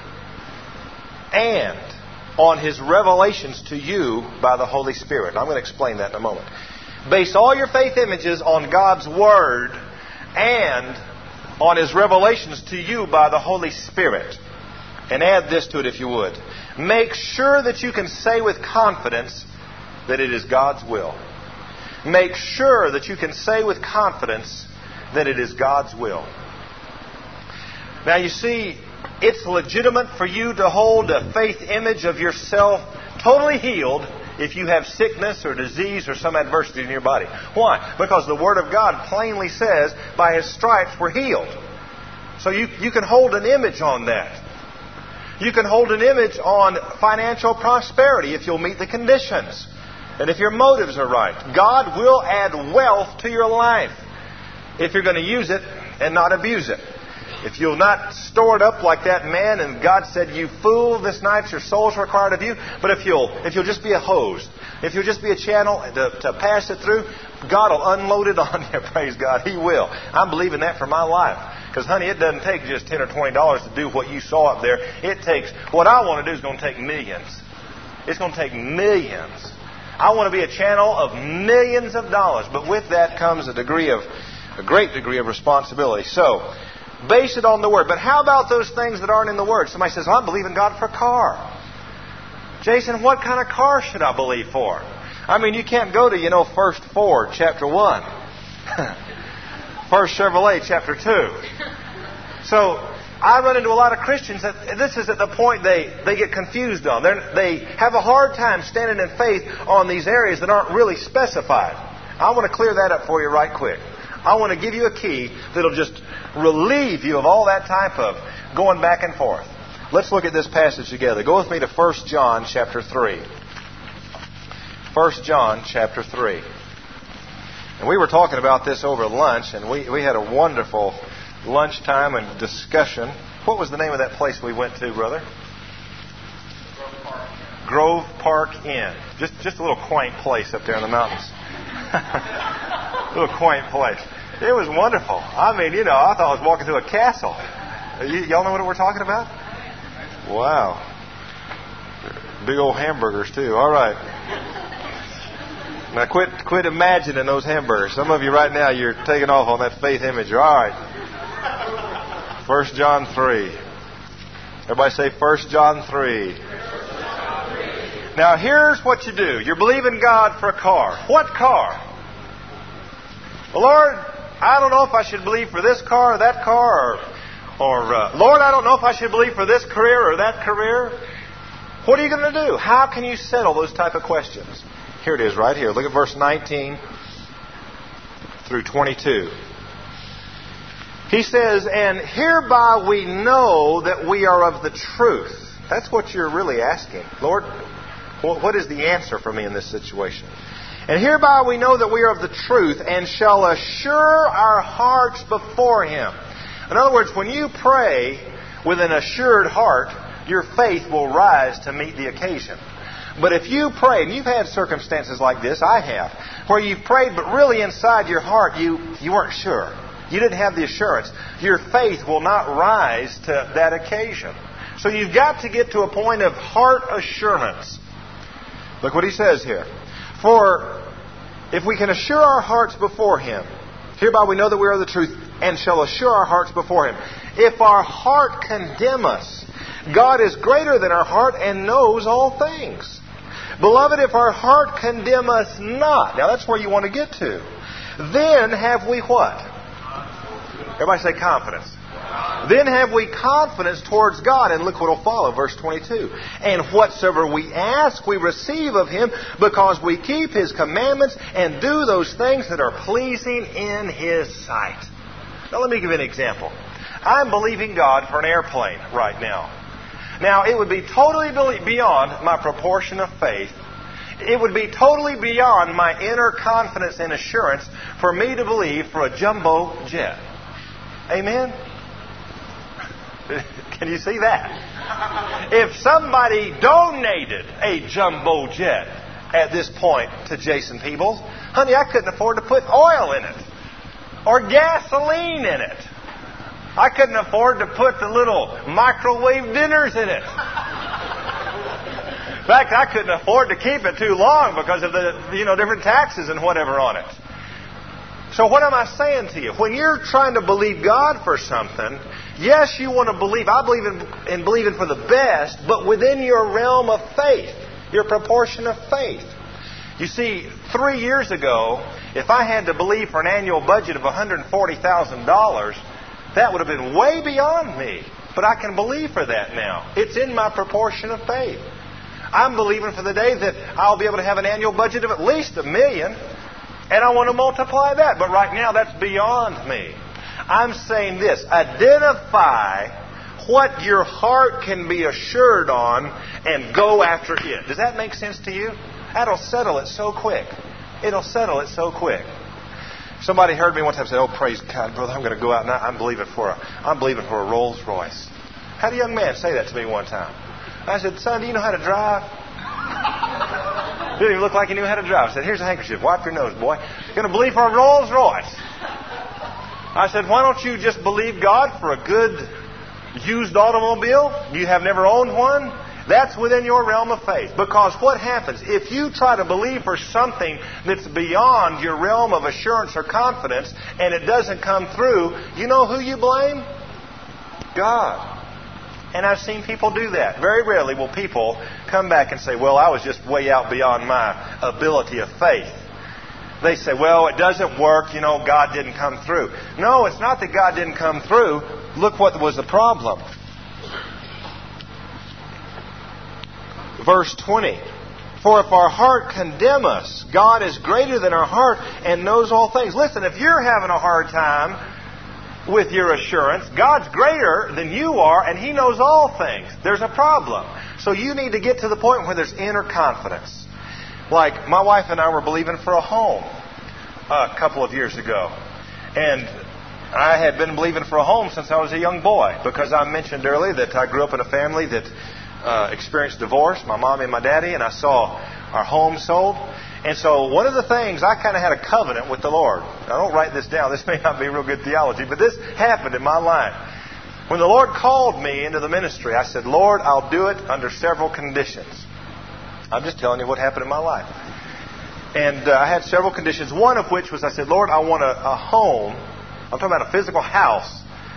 and on His revelations to you by the Holy Spirit. I'm going to explain that in a moment. Base all your faith images on God's Word and on His revelations to you by the Holy Spirit. And add this to it if you would. Make sure that you can say with confidence that it is God's will. Make sure that you can say with confidence that it is God's will. Now you see, it's legitimate for you to hold a faith image of yourself totally healed if you have sickness or disease or some adversity in your body. Why? Because the Word of God plainly says, by His stripes we're healed. So you, you can hold an image on that. You can hold an image on financial prosperity if you'll meet the conditions. And if your motives are right. God will add wealth to your life if you're going to use it and not abuse it. If you'll not store it up like that man, and God said, you fool, this night your soul's required of you. But if you'll if you'll just be a hose, if you'll just be a channel to, to pass it through, God will unload it on you. Praise God. He will. I'm believing that for my life. Because, honey, it doesn't take just ten or twenty dollars to do what you saw up there. It takes, what I want to do is going to take millions. It's going to take millions. I want to be a channel of millions of dollars. But with that comes a degree of, a great degree of responsibility. So, base it on the Word. But how about those things that aren't in the Word? Somebody says, well, I'm believing God for a car. Jason, what kind of car should I believe for? I mean, you can't go to, you know, First Ford, chapter one. First Chevrolet, chapter two. So, I run into a lot of Christians that this is at the point they, they get confused on. They're, they have a hard time standing in faith on these areas that aren't really specified. I want to clear that up for you right quick. I want to give you a key that'll just relieve you of all that type of going back and forth. Let's look at this passage together. Go with me to First John chapter three. First John chapter three. And we were talking about this over lunch, and we, we had a wonderful lunchtime and discussion. What was the name of that place we went to, brother? Grove Park. Grove Park Inn. Just, just a little quaint place up there in the mountains. A little quaint place. It was wonderful. I mean, you know, I thought I was walking through a castle. Y- y'all know what we're talking about? Wow. Big old hamburgers, too. All right. Now, quit quit imagining those hamburgers. Some of you right now, you're taking off on that faith imagery. All right. First John three. Everybody say First John three. Now, here's what you do. You're believing God for a car. What car? Well, Lord, I don't know if I should believe for this car or that car. Or, or uh, Lord, I don't know if I should believe for this career or that career. What are you going to do? How can you settle those type of questions? Here it is right here. Look at verse nineteen through twenty-two. He says, and hereby we know that we are of the truth. That's what you're really asking. Lord, what is the answer for me in this situation? And hereby we know that we are of the truth and shall assure our hearts before Him. In other words, when you pray with an assured heart, your faith will rise to meet the occasion. But if you pray, and you've had circumstances like this, I have, where you've prayed, but really inside your heart you, you weren't sure. You didn't have the assurance. Your faith will not rise to that occasion. So you've got to get to a point of heart assurance. Look what he says here. For if we can assure our hearts before Him, hereby we know that we are the truth, and shall assure our hearts before Him. If our heart condemn us, God is greater than our heart and knows all things. Beloved, if our heart condemn us not, now that's where you want to get to, then have we what? Everybody say confidence. Then have we confidence towards God. And look what will follow, verse twenty-two. And whatsoever we ask, we receive of Him, because we keep His commandments and do those things that are pleasing in His sight. Now let me give you an example. I'm believing God for an airplane right now. Now, it would be totally beyond my proportion of faith. It would be totally beyond my inner confidence and assurance for me to believe for a jumbo jet. Amen? Can you see that? If somebody donated a jumbo jet at this point to Jason Peebles, honey, I couldn't afford to put oil in it or gasoline in it. I couldn't afford to put the little microwave dinners in it. In fact, I couldn't afford to keep it too long because of the, you know, different taxes and whatever on it. So what am I saying to you? When you're trying to believe God for something, yes, you want to believe. I believe in, in believing for the best, but within your realm of faith, your proportion of faith. You see, three years ago, if I had to believe for an annual budget of one hundred forty thousand dollars, that would have been way beyond me. But I can believe for that now. It's in my proportion of faith. I'm believing for the day that I'll be able to have an annual budget of at least a million. And I want to multiply that. But right now, that's beyond me. I'm saying this. Identify what your heart can be assured on and go after it. Does that make sense to you? That'll settle it so quick. It'll settle it so quick. Somebody heard me one time say, "Oh, praise God, brother, I'm going to go out and I'm believing for a, I'm believing for a Rolls Royce." Had a young man say that to me one time. I said, "Son, do you know how to drive?" Didn't even look like he knew how to drive. I said, "Here's a handkerchief. Wipe your nose, boy. You're going to believe for a Rolls Royce." I said, "Why don't you just believe God for a good used automobile? You have never owned one? That's within your realm of faith." Because what happens? If you try to believe for something that's beyond your realm of assurance or confidence and it doesn't come through, you know who you blame? God. And I've seen people do that. Very rarely will people come back and say, "Well, I was just way out beyond my ability of faith." They say, "Well, it doesn't work. You know, God didn't come through." No, it's not that God didn't come through. Look what was the problem. Verse twenty. For if our heart condemn us, God is greater than our heart and knows all things. Listen, if you're having a hard time with your assurance, God's greater than you are and He knows all things. There's a problem. So you need to get to the point where there's inner confidence. Like my wife and I were believing for a home a couple of years ago. And I had been believing for a home since I was a young boy, because I mentioned earlier that I grew up in a family that uh, experienced divorce, my mom and my daddy, and I saw our home sold. And so one of the things, I kind of had a covenant with the Lord. Now, don't write this down. This may not be real good theology, but this happened in my life. When the Lord called me into the ministry, I said, "Lord, I'll do it under several conditions." I'm just telling you what happened in my life. And uh, I had several conditions, one of which was I said, Lord, I want a, a home. I'm talking about a physical house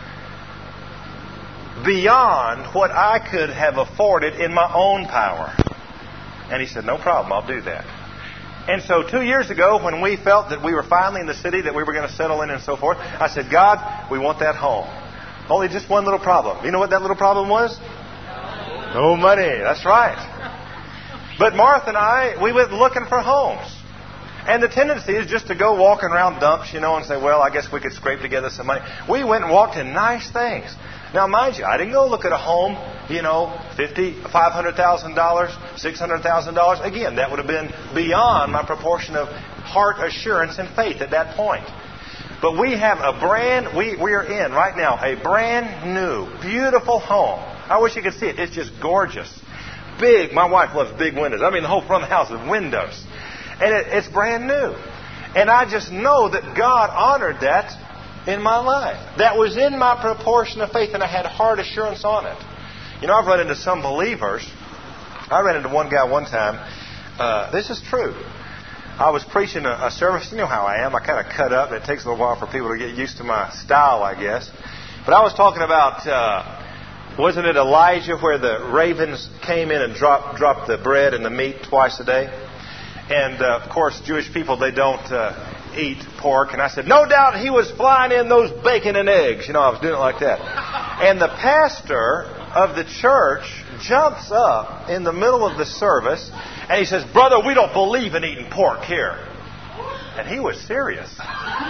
beyond what I could have afforded in my own power. And he said, no problem, I'll do that. And so two years ago, when we felt that we were finally in the city that we were going to settle in and so forth, I said, God, we want that home. Only just one little problem. You know what that little problem was? No money. That's right. But Martha and I, we went looking for homes. And the tendency is just to go walking around dumps, you know, and say, well, I guess we could scrape together some money. We went and walked in nice things. Now, mind you, I didn't go look at a home, you know, fifty, five hundred thousand dollars, six hundred thousand dollars. Again, that would have been beyond my proportion of heart assurance and faith at that point. But we have a brand, we, we are in right now, a brand new, beautiful home. I wish you could see it. It's just gorgeous. Big. My wife loves big windows. I mean, the whole front of the house is windows. And it, it's brand new. And I just know that God honored that in my life. That was in my proportion of faith, and I had heart assurance on it. You know, I've run into some believers. I ran into one guy one time. Uh, this is true. I was preaching a, a service. You know how I am. I kind of cut up, and it takes a little while for people to get used to my style, I guess. But I was talking about, uh, wasn't it Elijah where the ravens came in and dropped, dropped the bread and the meat twice a day? And, uh, of course, Jewish people, they don't uh, eat pork. And I said, no doubt he was flying in those bacon and eggs. You know, I was doing it like that. And the pastor of the church jumps up in the middle of the service, and he says, brother, we don't believe in eating pork here. And he was serious. And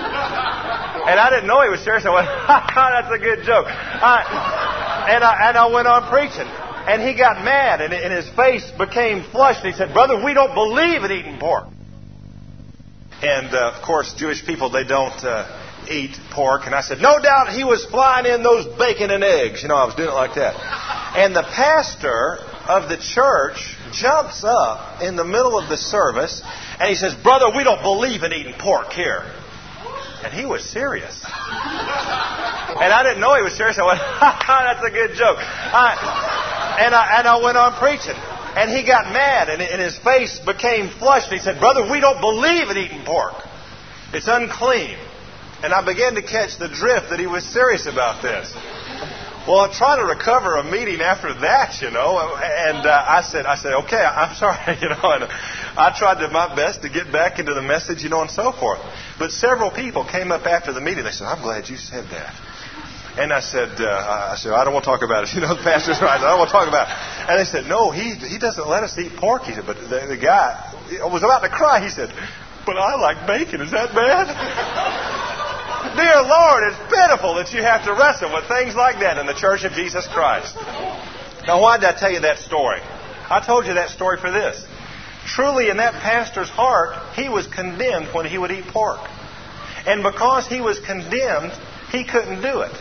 I didn't know he was serious. I went, ha ha, that's a good joke. I, and, I, and I went on preaching. And he got mad, and, and his face became flushed. And he said, brother, we don't believe in eating pork. And, uh, of course, Jewish people, they don't uh, eat pork. And I said, no doubt he was flying in those bacon and eggs. You know, I was doing it like that. And the pastor of the church jumps up in the middle of the service, and he says, brother, we don't believe in eating pork here. And he was serious. And I didn't know he was serious. I went, ha ha, that's a good joke. I, and, I, and I went on preaching. And he got mad, and, and his face became flushed. He said, brother, we don't believe in eating pork. It's unclean. And I began to catch the drift that he was serious about this. Well, I'm trying to recover a meeting after that, you know. And uh, I said, I said, okay, I'm sorry, you know. And I tried to my best to get back into the message, you know, and so forth. But several people came up after the meeting. They said, I'm glad you said that. And I said, uh, I said, I don't want to talk about it. You know, the pastor's right. I don't want to talk about it. And they said, no, he he doesn't let us eat pork. He said, but the, the guy was about to cry. He said, but I like bacon. Is that bad? Dear Lord, it's pitiful that you have to wrestle with things like that in the Church of Jesus Christ. Now, why did I tell you that story? I told you that story for this. Truly, in that pastor's heart, he was condemned when he would eat pork. And because he was condemned, he couldn't do it.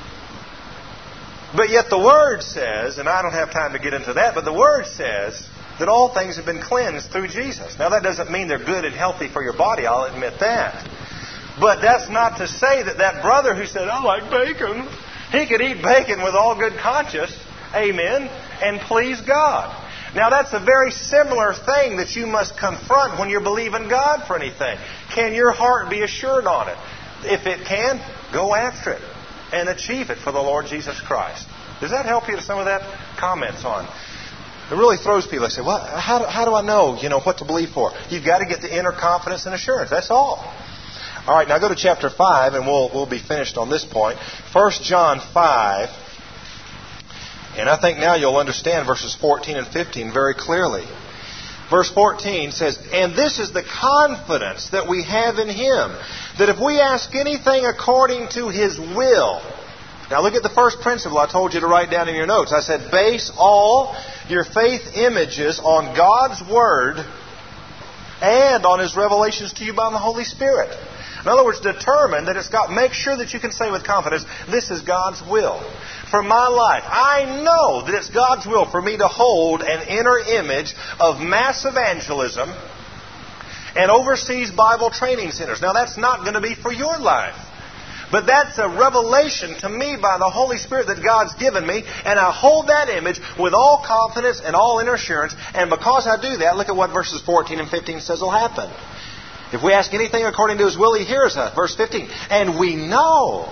But yet the Word says, and I don't have time to get into that, but the Word says that all things have been cleansed through Jesus. Now, that doesn't mean they're good and healthy for your body. I'll admit that. But that's not to say that that brother who said, I like bacon, he could eat bacon with all good conscience, amen, and please God. Now, that's a very similar thing that you must confront when you're believing God for anything. Can your heart be assured on it? If it can, go after it and achieve it for the Lord Jesus Christ. Does that help you to some of that? Comments on. It really throws people. They say, well, how do, how do I know, you know, what to believe for? You've got to get the inner confidence and assurance. That's all. All right, now go to chapter five, and we'll we'll be finished on this point. First John five, and I think now you'll understand verses fourteen and fifteen very clearly. Verse fourteen says, and this is the confidence that we have in Him, that if we ask anything according to His will. Now look at the first principle I told you to write down in your notes. I said, base all your faith images on God's Word and on His revelations to you by the Holy Spirit. In other words, determine that it's God. Make sure that you can say with confidence, this is God's will for my life. I know that it's God's will for me to hold an inner image of mass evangelism and overseas Bible training centers. Now, that's not going to be for your life. But that's a revelation to me by the Holy Spirit that God's given me, and I hold that image with all confidence and all inner assurance. And because I do that, look at what verses fourteen and fifteen says will happen. If we ask anything according to His will, He hears us. Verse fifteen. And we know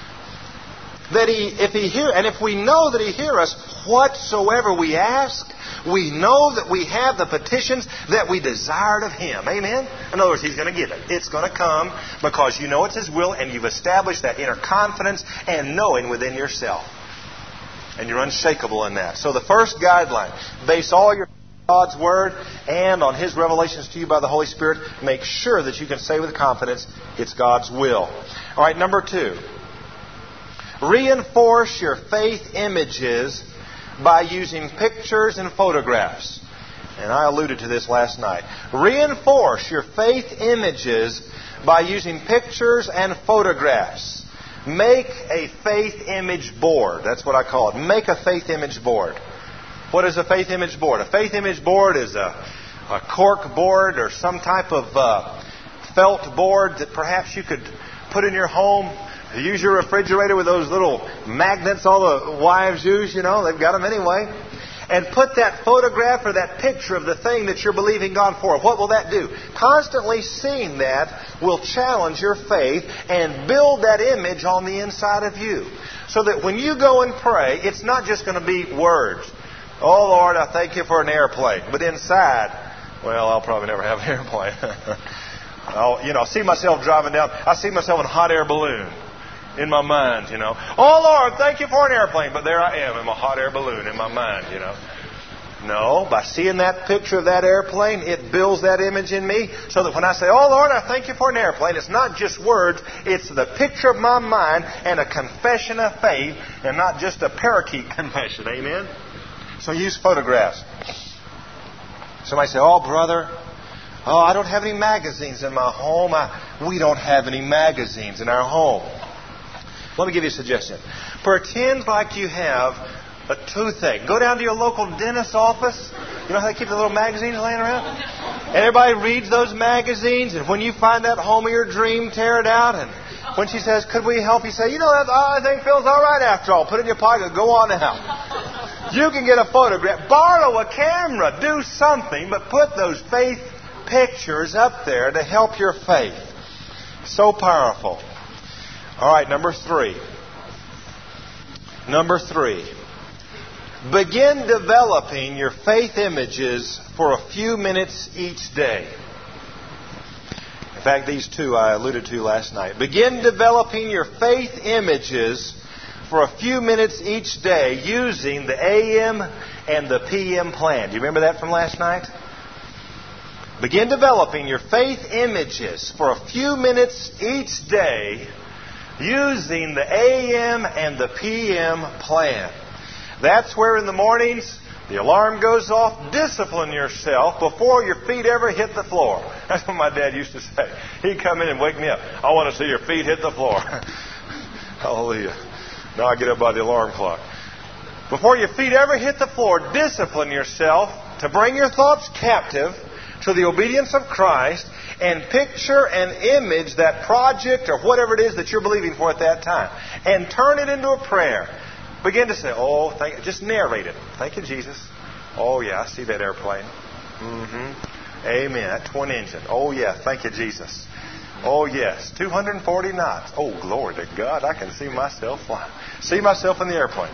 that He, if He hear, and if we know that He hears us, whatsoever we ask, we know that we have the petitions that we desired of Him. Amen? In other words, He's going to give it. It's going to come because you know it's His will and you've established that inner confidence and knowing within yourself. And you're unshakable in that. So the first guideline, base all your God's Word and on His revelations to you by the Holy Spirit. Make sure that you can say with confidence, it's God's will. All right, number two. Reinforce your faith images by using pictures and photographs. And I alluded to this last night. Reinforce your faith images by using pictures and photographs. Make a faith image board. That's what I call it. Make a faith image board. What is a faith image board? A faith image board is a, a cork board or some type of uh, felt board that perhaps you could put in your home. Use your refrigerator with those little magnets all the wives use, you know, they've got them anyway. And put that photograph or that picture of the thing that you're believing God for. What will that do? Constantly seeing that will challenge your faith and build that image on the inside of you. So that when you go and pray, it's not just going to be words. Oh, Lord, I thank you for an airplane. But inside, well, I'll probably never have an airplane. I'll, you know, see myself driving down. I see myself in a hot air balloon. In my mind, you know. Oh, Lord, thank you for an airplane. But there I am in my hot air balloon in my mind, you know. No, by seeing that picture of that airplane, it builds that image in me so that when I say, oh, Lord, I thank you for an airplane, it's not just words. It's the picture of my mind and a confession of faith and not just a parakeet confession. Amen? So use photographs. Somebody say, oh, brother, oh, I don't have any magazines in my home. I, we don't have any magazines in our home. Let me give you a suggestion. Pretend like you have a toothache. Go down to your local dentist's office. You know how they keep the little magazines laying around? And everybody reads those magazines. And when you find that home of your dream, tear it out. And when she says, could we help you? Say, you know, that oh, thing feels all right after all. Put it in your pocket. Go on out. You can get a photograph. Borrow a camera. Do something. But put those faith pictures up there to help your faith. So powerful. All right, number three. Number three. Begin developing your faith images for a few minutes each day. In fact, these two I alluded to last night. Begin developing your faith images for a few minutes each day using the A M and the P M plan. Do you remember that from last night? Begin developing your faith images for a few minutes each day using the A M and the P M plan. That's where in the mornings the alarm goes off. Discipline yourself before your feet ever hit the floor. That's what my dad used to say. He'd come in and wake me up. I want to see your feet hit the floor. Hallelujah. Now I get up by the alarm clock. Before your feet ever hit the floor, discipline yourself to bring your thoughts captive to the obedience of Christ and picture and image that project or whatever it is that you're believing for at that time. And turn it into a prayer. Begin to say, oh, thank, just narrate it. Thank you, Jesus. Oh, yeah, I see that airplane. Mm-hmm. Amen. That twin engine. Oh, yeah, thank you, Jesus. Oh, yes, two hundred forty knots. Oh, glory to God, I can see myself flying. See myself in the airplane.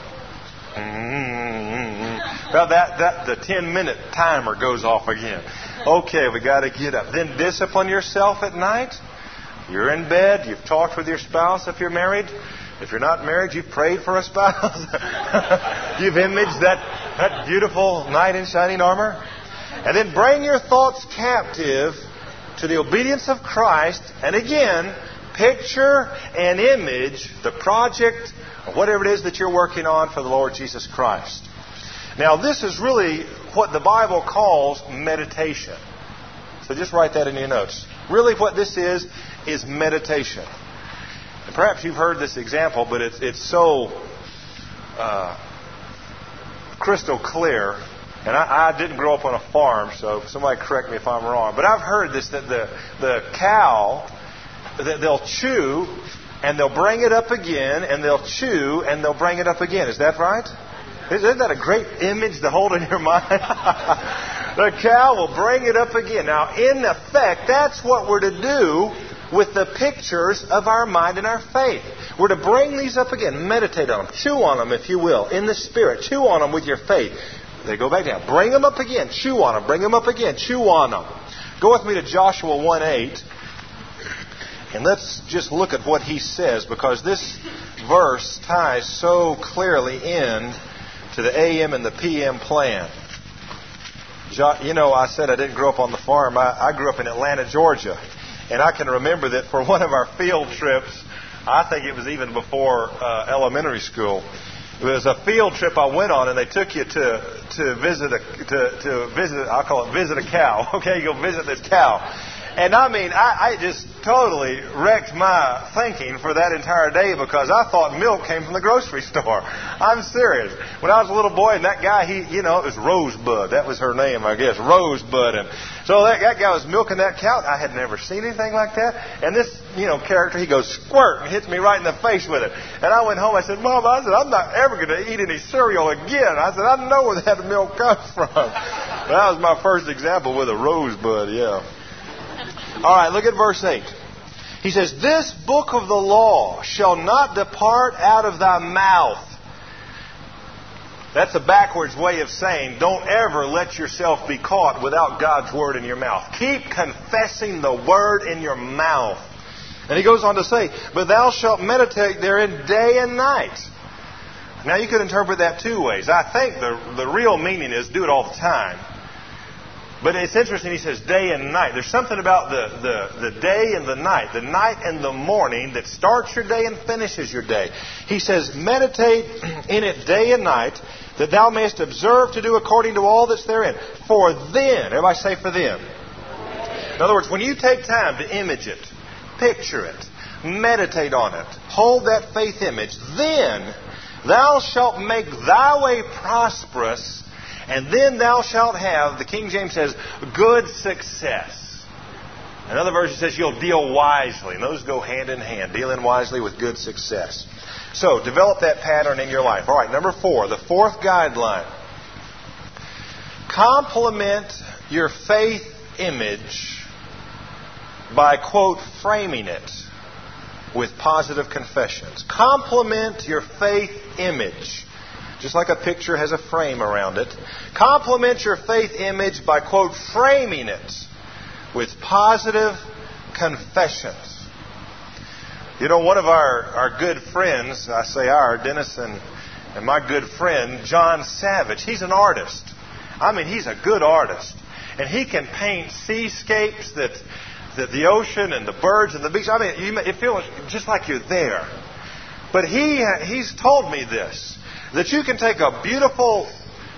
Mm-hmm. Well, that, that the ten-minute timer goes off again. Okay, we got to get up. Then discipline yourself at night. You're in bed. You've talked with your spouse if you're married. If you're not married, you've prayed for a spouse. You've imaged that, that beautiful knight in shining armor. And then bring your thoughts captive to the obedience of Christ. And again, picture and image the project or whatever it is that you're working on for the Lord Jesus Christ. Now, this is really what the Bible calls meditation. So just write that in your notes. Really what this is, is meditation. And perhaps you've heard this example, but it's, it's so uh, crystal clear. And I, I didn't grow up on a farm, so somebody correct me if I'm wrong. But I've heard this, that the, the cow, that they'll chew and they'll bring it up again, and they'll chew, and they'll bring it up again. Is that right? Isn't that a great image to hold in your mind? The cow will bring it up again. Now, in effect, that's what we're to do with the pictures of our mind and our faith. We're to bring these up again. Meditate on them. Chew on them, if you will, in the Spirit. Chew on them with your faith. They go back down. Bring them up again. Chew on them. Bring them up again. Chew on them. Go with me to Joshua one eight. And let's just look at what he says, because this verse ties so clearly in to the A M and the P M plan. You know, I said I didn't grow up on the farm. I, I grew up in Atlanta, Georgia. And I can remember that for one of our field trips, I think it was even before uh, elementary school, it was a field trip I went on, and they took you to to visit a to, to visit. I'll call it visit a cow. Okay, you go visit this cow. And I mean, I, I just totally wrecked my thinking for that entire day, because I thought milk came from the grocery store. I'm serious. When I was a little boy, and that guy, he, you know, it was Rosebud. That was her name, I guess, Rosebud. And so that, that guy was milking that cow. I had never seen anything like that. And this, you know, character, he goes squirt and hits me right in the face with it. And I went home. I said, Mom, I said, I'm not ever going to eat any cereal again. I said, I know where that milk comes from. That was my first example with a Rosebud, yeah. All right, look at verse eight. He says, this book of the law shall not depart out of thy mouth. That's a backwards way of saying, don't ever let yourself be caught without God's word in your mouth. Keep confessing the word in your mouth. And he goes on to say, but thou shalt meditate therein day and night. Now you could interpret that two ways. I think the, the real meaning is do it all the time. But it's interesting, he says day and night. There's something about the, the, the day and the night, the night and the morning that starts your day and finishes your day. He says, meditate in it day and night, that thou mayest observe to do according to all that's therein. For then, everybody say for then. In other words, when you take time to image it, picture it, meditate on it, hold that faith image, then thou shalt make thy way prosperous, and then thou shalt have, the King James says, good success. Another version says you'll deal wisely. And those go hand in hand, dealing wisely with good success. So, develop that pattern in your life. All right, number four, the fourth guideline. Complement your faith image by, quote, framing it with positive confessions. Complement your faith image. Just like a picture has a frame around it. Complement your faith image by, quote, framing it with positive confessions. You know, one of our, our good friends, I say our, Dennis and, and my good friend, John Savage, he's an artist. I mean, he's a good artist. And he can paint seascapes that, that the ocean and the birds and the beach, I mean, you, it feels just like you're there. But he he's told me this, that you can take a beautiful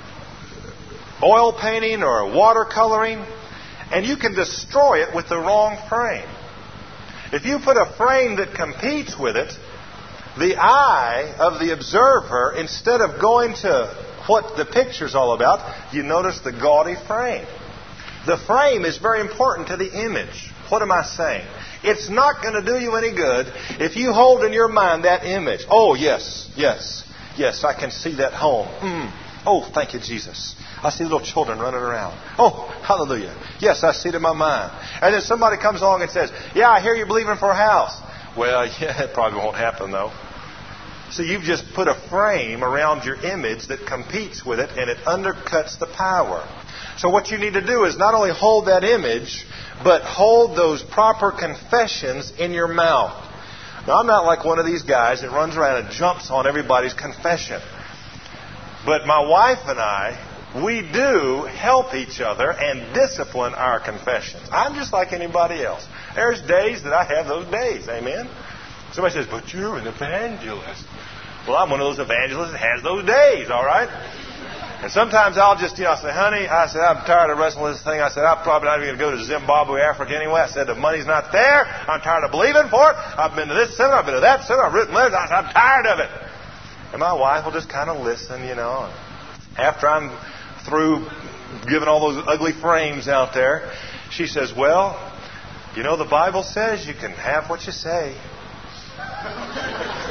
oil painting or a watercoloring and you can destroy it with the wrong frame. If you put a frame that competes with it, the eye of the observer, instead of going to what the picture's all about, you notice the gaudy frame. The frame is very important to the image. What am I saying? It's not going to do you any good if you hold in your mind that image. Oh, yes, yes. Yes, I can see that home. Mm. Oh, thank you, Jesus. I see little children running around. Oh, hallelujah. Yes, I see it in my mind. And then somebody comes along and says, yeah, I hear you're believing for a house. Well, yeah, it probably won't happen, though. So you've just put a frame around your image that competes with it, and it undercuts the power. So what you need to do is not only hold that image, but hold those proper confessions in your mouth. Now, I'm not like one of these guys that runs around and jumps on everybody's confession. But my wife and I, we do help each other and discipline our confessions. I'm just like anybody else. There's days that I have those days. Amen? Somebody says, but you're an evangelist. Well, I'm one of those evangelists that has those days, all right? And sometimes I'll just, you know, say, honey, I said, I'm tired of wrestling this thing. I said, I'm probably not even going to go to Zimbabwe, Africa anyway. I said, the money's not there. I'm tired of believing for it. I've been to this center. I've been to that center. I've written letters. I said, I'm tired of it. And my wife will just kind of listen, you know. After I'm through giving all those ugly frames out there, she says, well, you know, the Bible says you can have what you say.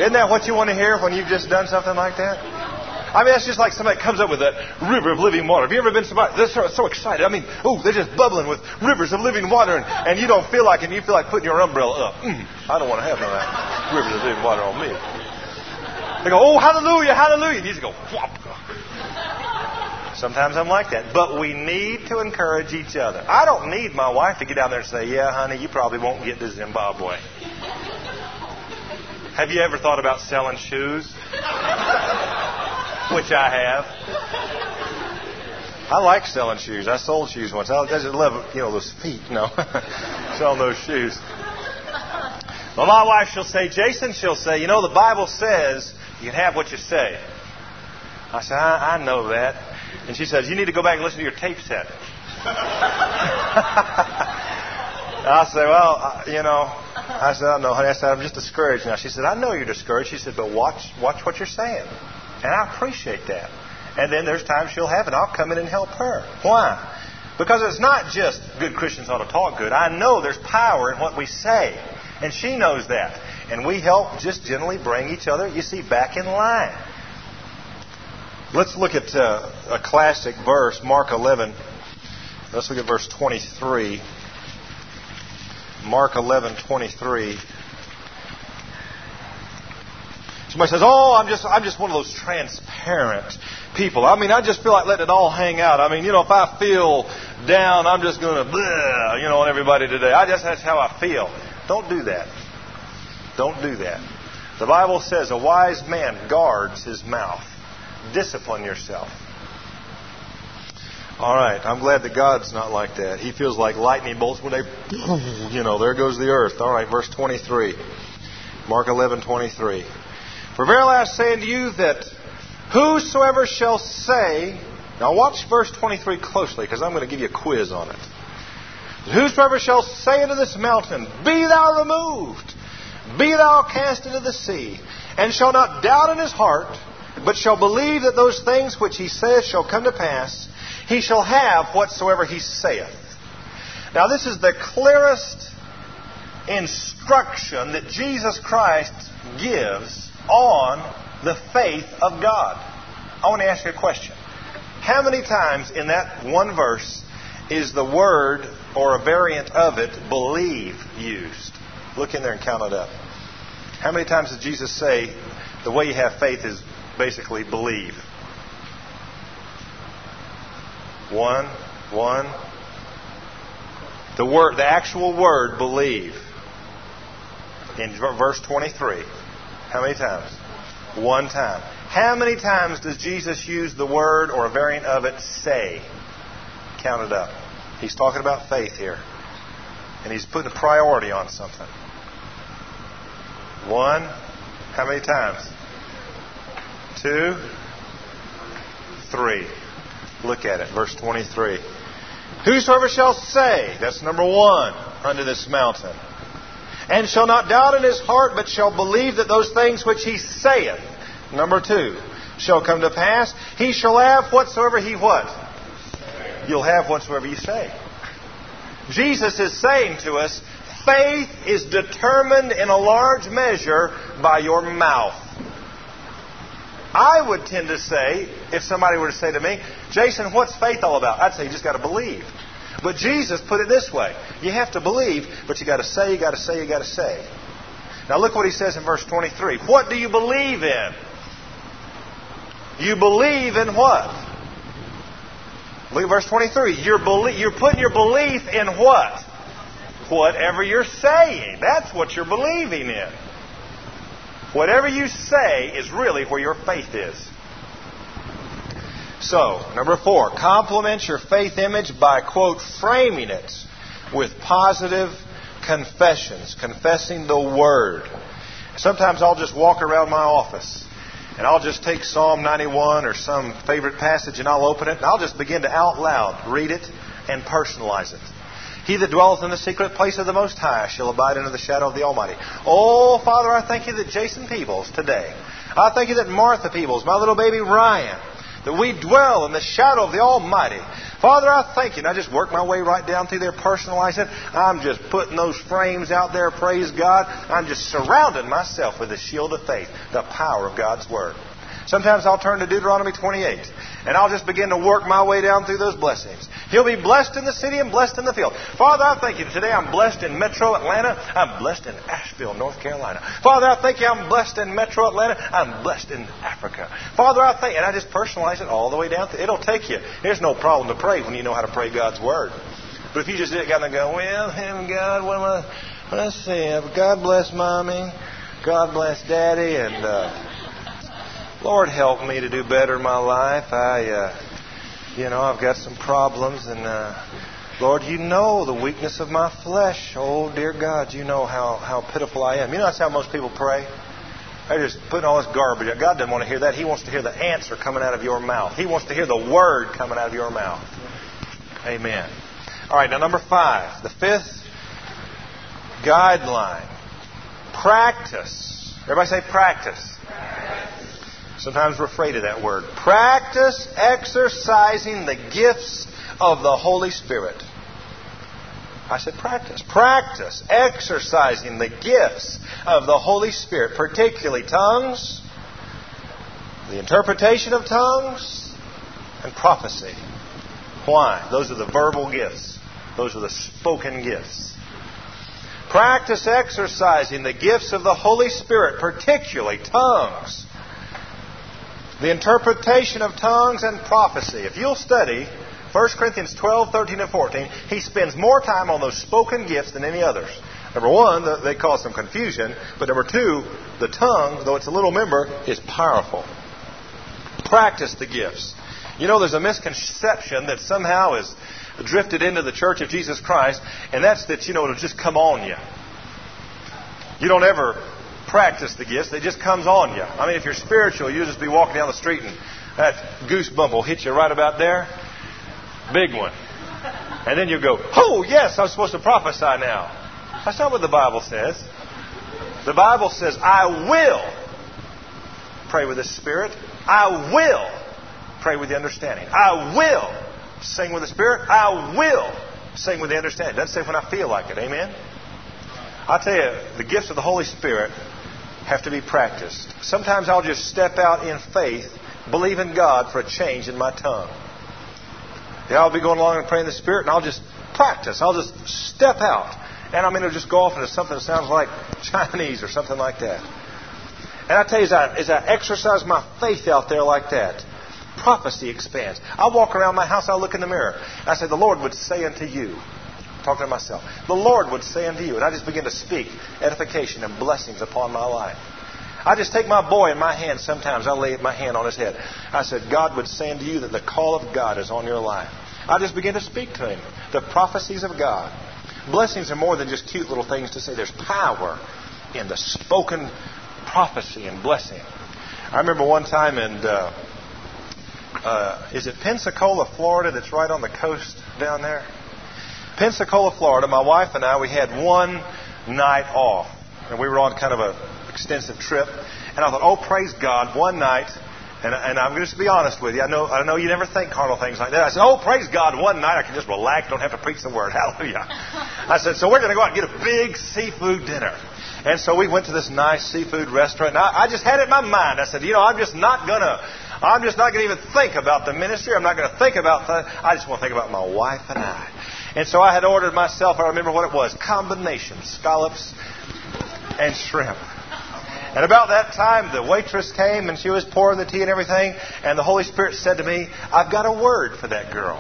Isn't that what you want to hear when you've just done something like that? I mean, that's just like somebody comes up with a river of living water. Have you ever been somebody that's so, so excited? I mean, oh, they're just bubbling with rivers of living water, and, and you don't feel like it, and you feel like putting your umbrella up. Mm, I don't want to have none of that rivers of living water on me. They go, oh, hallelujah, hallelujah. And you just go, whop. Sometimes I'm like that. But we need to encourage each other. I don't need my wife to get out there and say, yeah, honey, you probably won't get to Zimbabwe. Have you ever thought about selling shoes? Which I have. I like selling shoes. I sold shoes once. I just love, you know, those feet. No, selling those shoes. Well, my wife, she'll say, Jason, she'll say, you know, the Bible says you can have what you say. I said, I, I know that. And she says, you need to go back and listen to your tape set. I said, well, uh, you know, I said, I don't know, honey. I said, I'm just discouraged now. She said, I know you're discouraged. She said, but watch, watch what you're saying. And I appreciate that. And then there's times she'll have it. I'll come in and help her. Why? Because it's not just good Christians ought to talk good. I know there's power in what we say. And she knows that. And we help just generally bring each other, you see, back in line. Let's look at uh, a classic verse, Mark eleven. Let's look at verse twenty-three. Mark eleven twenty-three. Somebody says, oh, I'm just I'm just one of those transparent people. I mean, I just feel like letting it all hang out. I mean, you know, if I feel down, I'm just going to, you know, on everybody today. I just, that's how I feel. Don't do that. Don't do that. The Bible says a wise man guards his mouth. Discipline yourself. All right. I'm glad that God's not like that. He feels like lightning bolts when they, you know, there goes the earth. All right. Verse twenty-three. Mark eleven twenty-three. For verily I say unto you that whosoever shall say... Now watch verse twenty-three closely, because I'm going to give you a quiz on it. Whosoever shall say unto this mountain, be thou removed, be thou cast into the sea, and shall not doubt in his heart, but shall believe that those things which he saith shall come to pass, he shall have whatsoever he saith. Now this is the clearest instruction that Jesus Christ gives on the faith of God. I want to ask you a question. How many times in that one verse is the word or a variant of it, believe, used? Look in there and count it up. How many times did Jesus say the way you have faith is basically believe? One, one. The word, the actual word, believe. In verse twenty-three. How many times? One time. How many times does Jesus use the word or a variant of it, say? Count it up. He's talking about faith here. And he's putting a priority on something. One. How many times? Two. Three. Look at it. Verse twenty-three. Whosoever shall say, that's number one, unto this mountain, and shall not doubt in his heart, but shall believe that those things which he saith, number two, shall come to pass, he shall have whatsoever he what? You'll have whatsoever you say. Jesus is saying to us, faith is determined in a large measure by your mouth. I would tend to say, if somebody were to say to me, Jason, what's faith all about? I'd say you just got to believe. But Jesus put it this way. You have to believe, but you got to say, you got to say, you got to say. Now look what he says in verse twenty-three. What do you believe in? You believe in what? Look at verse twenty-three. You're, belie- you're putting your belief in what? Whatever you're saying. That's what you're believing in. Whatever you say is really where your faith is. So, number four, complement your faith image by, quote, framing it with positive confessions, confessing the Word. Sometimes I'll just walk around my office and I'll just take Psalm ninety-one or some favorite passage and I'll open it and I'll just begin to out loud read it and personalize it. He that dwelleth in the secret place of the Most High shall abide under the shadow of the Almighty. Oh, Father, I thank you that Jason Peebles today, I thank you that Martha Peebles, my little baby Ryan, that we dwell in the shadow of the Almighty. Father, I thank you. And I just work my way right down through there, personalize it. I'm just putting those frames out there, praise God. I'm just surrounding myself with the shield of faith, the power of God's Word. Sometimes I'll turn to Deuteronomy twenty-eight, and I'll just begin to work my way down through those blessings. He'll be blessed in the city and blessed in the field. Father, I thank you. Today I'm blessed in Metro Atlanta. I'm blessed in Asheville, North Carolina. Father, I thank you. I'm blessed in Metro Atlanta. I'm blessed in Africa. Father, I thank you. And I just personalize it all the way down through. It'll take you. There's no problem to pray when you know how to pray God's Word. But if you just kind of go, well, him, God, what am I? Let's see. God bless Mommy. God bless Daddy. And uh, Lord, help me to do better in my life. I, uh, you know, I've got some problems. And, uh, Lord, you know the weakness of my flesh. Oh, dear God, you know how, how pitiful I am. You know that's how most people pray? They're just putting all this garbage out. God doesn't want to hear that. He wants to hear the answer coming out of your mouth. He wants to hear the Word coming out of your mouth. Amen. All right, now number five. The fifth guideline. Practice. Everybody say practice. Sometimes we're afraid of that word. Practice exercising the gifts of the Holy Spirit. I said practice. Practice exercising the gifts of the Holy Spirit, particularly tongues, the interpretation of tongues, and prophecy. Why? Those are the verbal gifts. Those are the spoken gifts. Practice exercising the gifts of the Holy Spirit, particularly tongues, the interpretation of tongues, and prophecy. If you'll study First Corinthians twelve, thirteen, and fourteen, he spends more time on those spoken gifts than any others. Number one, they cause some confusion. But number two, the tongue, though it's a little member, is powerful. Practice the gifts. You know, there's a misconception that somehow is drifted into the Church of Jesus Christ, and that's that, you know, it'll just come on you. You don't ever practice the gifts. It just comes on you. I mean, if you're spiritual, you'll just be walking down the street and that goosebump will hit you right about there. Big one. And then you go, oh, yes, I'm supposed to prophesy now. That's not what the Bible says. The Bible says, I will pray with the Spirit. I will pray with the understanding. I will sing with the Spirit. I will sing with the understanding. It doesn't say when I feel like it. Amen? I'll tell you, the gifts of the Holy Spirit have to be practiced. Sometimes I'll just step out in faith, believe in God for a change in my tongue. Yeah, I'll be going along and praying in the Spirit, and I'll just practice. I'll just step out. And I mean, it'll just go off into something that sounds like Chinese or something like that. And I tell you, as I, as I exercise my faith out there like that, prophecy expands. I walk around my house, I look in the mirror. I say, the Lord would say unto you, talking to myself, the Lord would say unto you. And I just begin to speak edification and blessings upon my life. I just take my boy in my hand sometimes. I lay my hand on his head. I said, God would say unto you that the call of God is on your life. I just begin to speak to him. The prophecies of God. Blessings are more than just cute little things to say. There's power in the spoken prophecy and blessing. I remember one time in, uh, uh, is it Pensacola, Florida, that's right on the coast down there? Pensacola, Florida, my wife and I, we had one night off. And we were on kind of an extensive trip. And I thought, oh, praise God, one night. And, and I'm going to be honest with you. I know I know you never think carnal things like that. I said, oh, praise God, one night I can just relax, don't have to preach the word. Hallelujah. I said, so we're going to go out and get a big seafood dinner. And so we went to this nice seafood restaurant. And I, I just had it in my mind. I said, you know, I'm just not going to, I'm just not going to even think about the ministry. I'm not going to think about that. I just want to think about my wife and I. And so I had ordered myself, I remember what it was, combination, scallops and shrimp. And about that time, the waitress came and she was pouring the tea and everything. And the Holy Spirit said to me, I've got a word for that girl.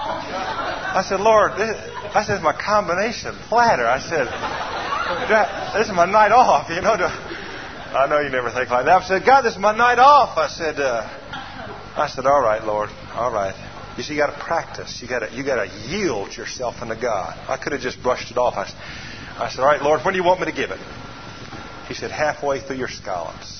I said, Lord, this, I said, it's my combination platter. I said, this is my night off. You know, to, I know you never think like that. I said, God, this is my night off. I said, uh, I said, all right, Lord, all right. You see, you got to practice. You got to, you got to yield yourself unto God. I could have just brushed it off. I, I said, all right, Lord, when do you want me to give it? He said, halfway through your scallops.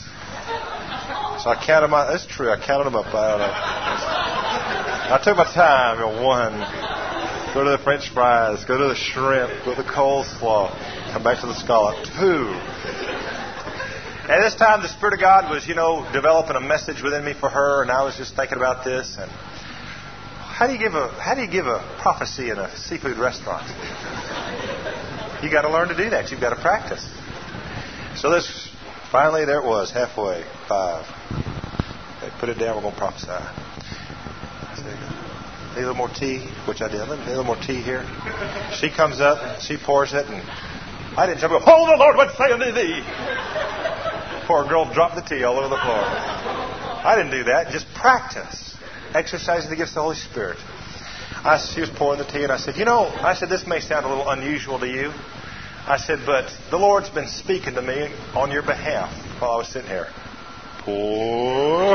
So I counted my, that's true, I counted them up. I don't know. I took my time. You know, one, go to the French fries, go to the shrimp, go to the coleslaw, come back to the scallop. Two. At this time, the Spirit of God was, you know, developing a message within me for her, and I was just thinking about this. And how do you give a how do you give a prophecy in a seafood restaurant? You got to learn to do that. You've got to practice. So this, finally, there it was, halfway, five. Okay, put it down. We're going to prophesy. I said, need a little more tea, which I did. Need a little more tea here. She comes up, she pours it, and I didn't jump up. Oh, the Lord, what say unto thee? Poor girl dropped the tea all over the floor. I didn't do that. Just practice. Exercising the gifts of the Holy Spirit. I, she was pouring the tea, and I said, you know, I said, this may sound a little unusual to you. I said, but the Lord's been speaking to me on your behalf while I was sitting here. Pour.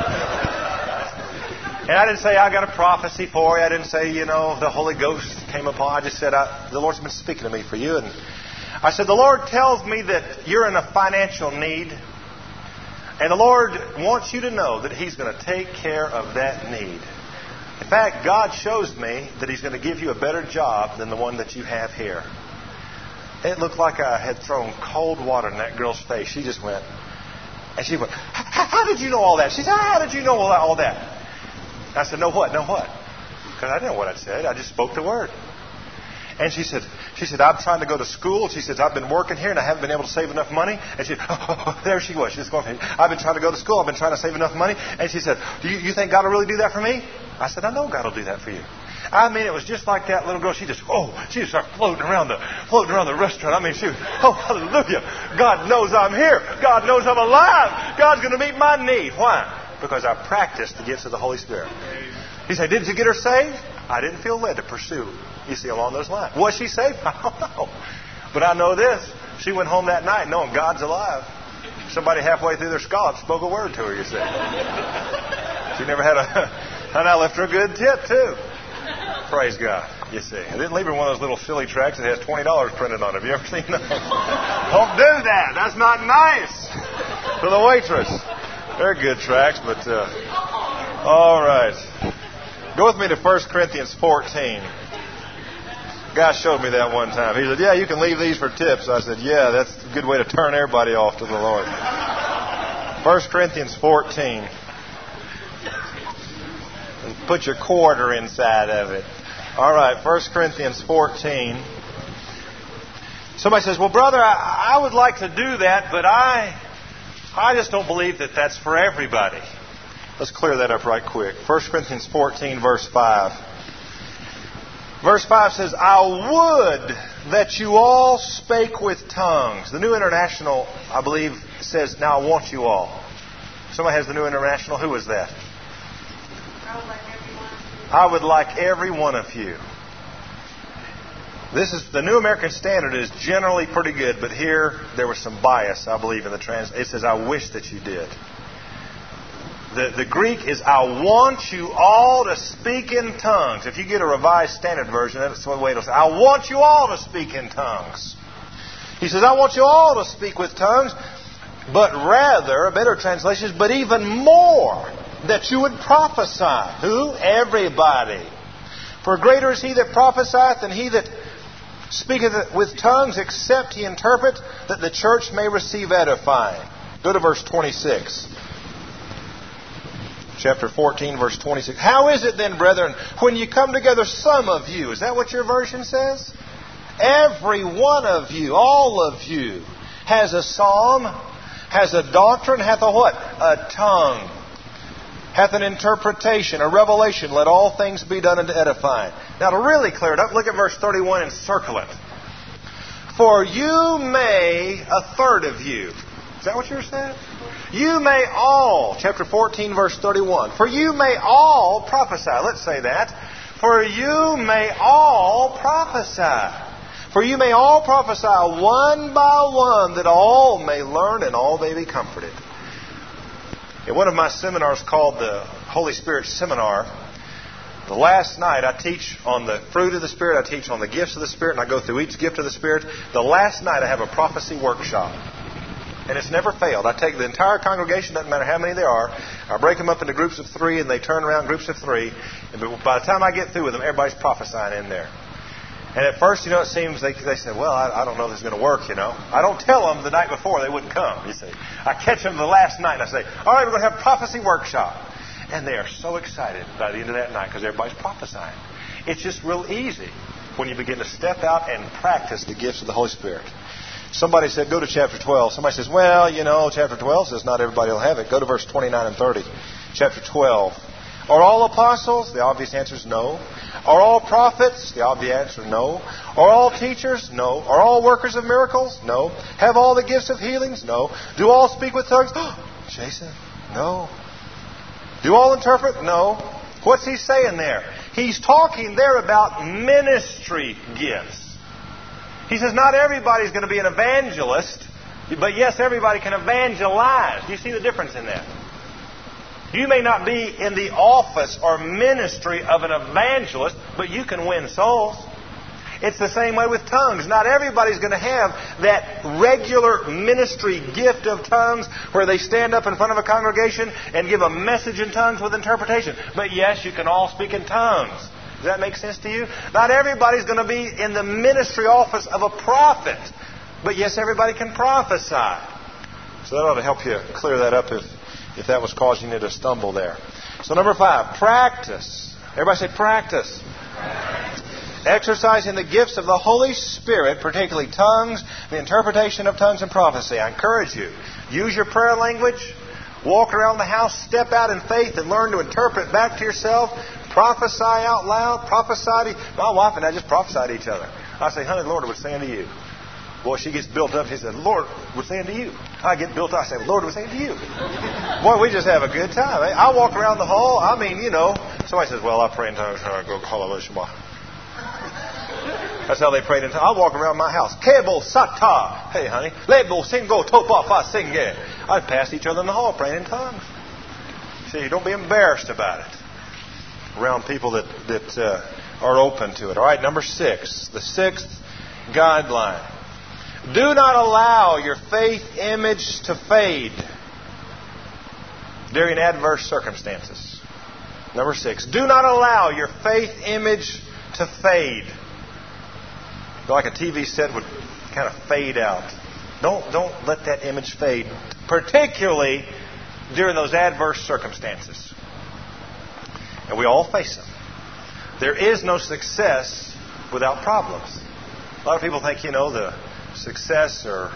And I didn't say I got a prophecy for you. I didn't say, you know, the Holy Ghost came upon. I just said, I, the Lord's been speaking to me for you. And I said, the Lord tells me that you're in a financial need. And the Lord wants you to know that He's going to take care of that need. In fact, God shows me that He's going to give you a better job than the one that you have here. It looked like I had thrown cold water in that girl's face. She just went, and she went, how did you know all that? She said, how did you know all that? I said, know what? Know what? Because I didn't know what I'd said. I just spoke the word. And she said, she said, I'm trying to go to school. She says, I've been working here and I haven't been able to save enough money. And she, oh, oh, oh, there she was. She's going, I've been trying to go to school. I've been trying to save enough money. And she said, do you, you think God will really do that for me? I said, I know God will do that for you. I mean, it was just like that little girl. She just, oh, she just started floating around the, floating around the restaurant. I mean, she was, oh, hallelujah. God knows I'm here. God knows I'm alive. God's going to meet my need. Why? Because I practiced the gifts of the Holy Spirit. He said, did you get her saved? I didn't feel led to pursue, you see, along those lines. Was she saved? I don't know. But I know this. She went home that night knowing God's alive. Somebody halfway through their scallop spoke a word to her, you see. She never had a... And I left her a good tip, too. Praise God, you see. I didn't leave her one of those little silly tracts that has twenty dollars printed on it. Have you ever seen those? Don't do that. That's not nice for the waitress. They're good tracts, but... Uh, all right. Go with me to First Corinthians fourteen. A guy showed me that one time. He said, yeah, you can leave these for tips. I said, yeah, that's a good way to turn everybody off to the Lord. First Corinthians fourteen. And put your quarter inside of it. All right, First Corinthians fourteen. Somebody says, well, brother, I, I would like to do that, but I, I just don't believe that that's for everybody. Let's clear that up right quick. First Corinthians fourteen, verse five. Verse five says, I would that you all spake with tongues. The New International, I believe, says, now I want you all. Somebody has the New International. Who is that? I would like every one of you. I would like every one of you. This is the New American Standard is generally pretty good, but here there was some bias, I believe, in the translation. It says, I wish that you did. The, the Greek is, I want you all to speak in tongues. If you get a Revised Standard Version, that's the way it'll say, I want you all to speak in tongues. He says, I want you all to speak with tongues, but rather, a better translation is, but even more, that you would prophesy. Who? Everybody. For greater is he that prophesieth than he that speaketh with tongues, except he interpret, that the church may receive edifying. Go to verse twenty-six. Chapter fourteen, verse twenty-six. How is it then, brethren, when you come together, some of you, is that what your version says? Every one of you, all of you, has a psalm, has a doctrine, hath a what? A tongue. Hath an interpretation, a revelation. Let all things be done unto edifying. Now to really clear it up, look at verse thirty-one and circle it. For you may, a third of you. Is that what you're saying? You may all, chapter fourteen, verse thirty-one. For you may all prophesy. Let's say that. For you may all prophesy. For you may all prophesy one by one, that all may learn and all may be comforted. In one of my seminars called the Holy Spirit Seminar, the last night I teach on the fruit of the Spirit, I teach on the gifts of the Spirit, and I go through each gift of the Spirit. The last night I have a prophecy workshop. And it's never failed. I take the entire congregation, doesn't matter how many there are, I break them up into groups of three, and they turn around groups of three. And by the time I get through with them, everybody's prophesying in there. And at first, you know, it seems they, they say, well, I, I don't know if this is going to work, you know. I don't tell them the night before they wouldn't come, you see. I catch them the last night and I say, all right, we're going to have prophecy workshop. And they are so excited by the end of that night because everybody's prophesying. It's just real easy when you begin to step out and practice the gifts of the Holy Spirit. Somebody said, go to chapter twelve. Somebody says, well, you know, chapter twelve says not everybody will have it. Go to verse twenty-nine and thirty. Chapter twelve. Are all apostles? The obvious answer is no. Are all prophets? The obvious answer is no. Are all teachers? No. Are all workers of miracles? No. Have all the gifts of healings? No. Do all speak with tongues? Jason, no. Do all interpret? No. What's he saying there? He's talking there about ministry gifts. He says not everybody's going to be an evangelist, but yes, everybody can evangelize. Do you see the difference in that? You may not be in the office or ministry of an evangelist, but you can win souls. It's the same way with tongues. Not everybody's going to have that regular ministry gift of tongues where they stand up in front of a congregation and give a message in tongues with interpretation. But yes, you can all speak in tongues. Does that make sense to you? Not everybody's going to be in the ministry office of a prophet. But yes, everybody can prophesy. So that ought to help you clear that up if, if that was causing you to stumble there. So number five, practice. Everybody say practice. Practice. Exercising the gifts of the Holy Spirit, particularly tongues, the interpretation of tongues and prophecy. I encourage you. Use your prayer language. Walk around the house. Step out in faith and learn to interpret back to yourself. Prophesy out loud. Prophesy to my wife and I just prophesy to each other. I say, honey, the Lord was saying to you. Boy, she gets built up. She says, Lord was saying to you. I get built up. I say, Lord was saying to you. Boy, we just have a good time. Eh? I walk around the hall. I mean, you know. Somebody says, well, I pray in tongues. I go, hallelujah. That's how they prayed in tongues. I walk around my house. Kebo sata. Hey, honey. Lebo singo topa fa singe. I pass each other in the hall praying in tongues. See, don't be embarrassed about it. Around people that, that uh, are open to it. All right, number six. The sixth guideline. Do not allow your faith image to fade during adverse circumstances. Number six. Do not allow your faith image to fade. Like a T V set would kind of fade out. Don't, don't let that image fade, particularly during those adverse circumstances. And we all face them. There is no success without problems. A lot of people think, you know, the success or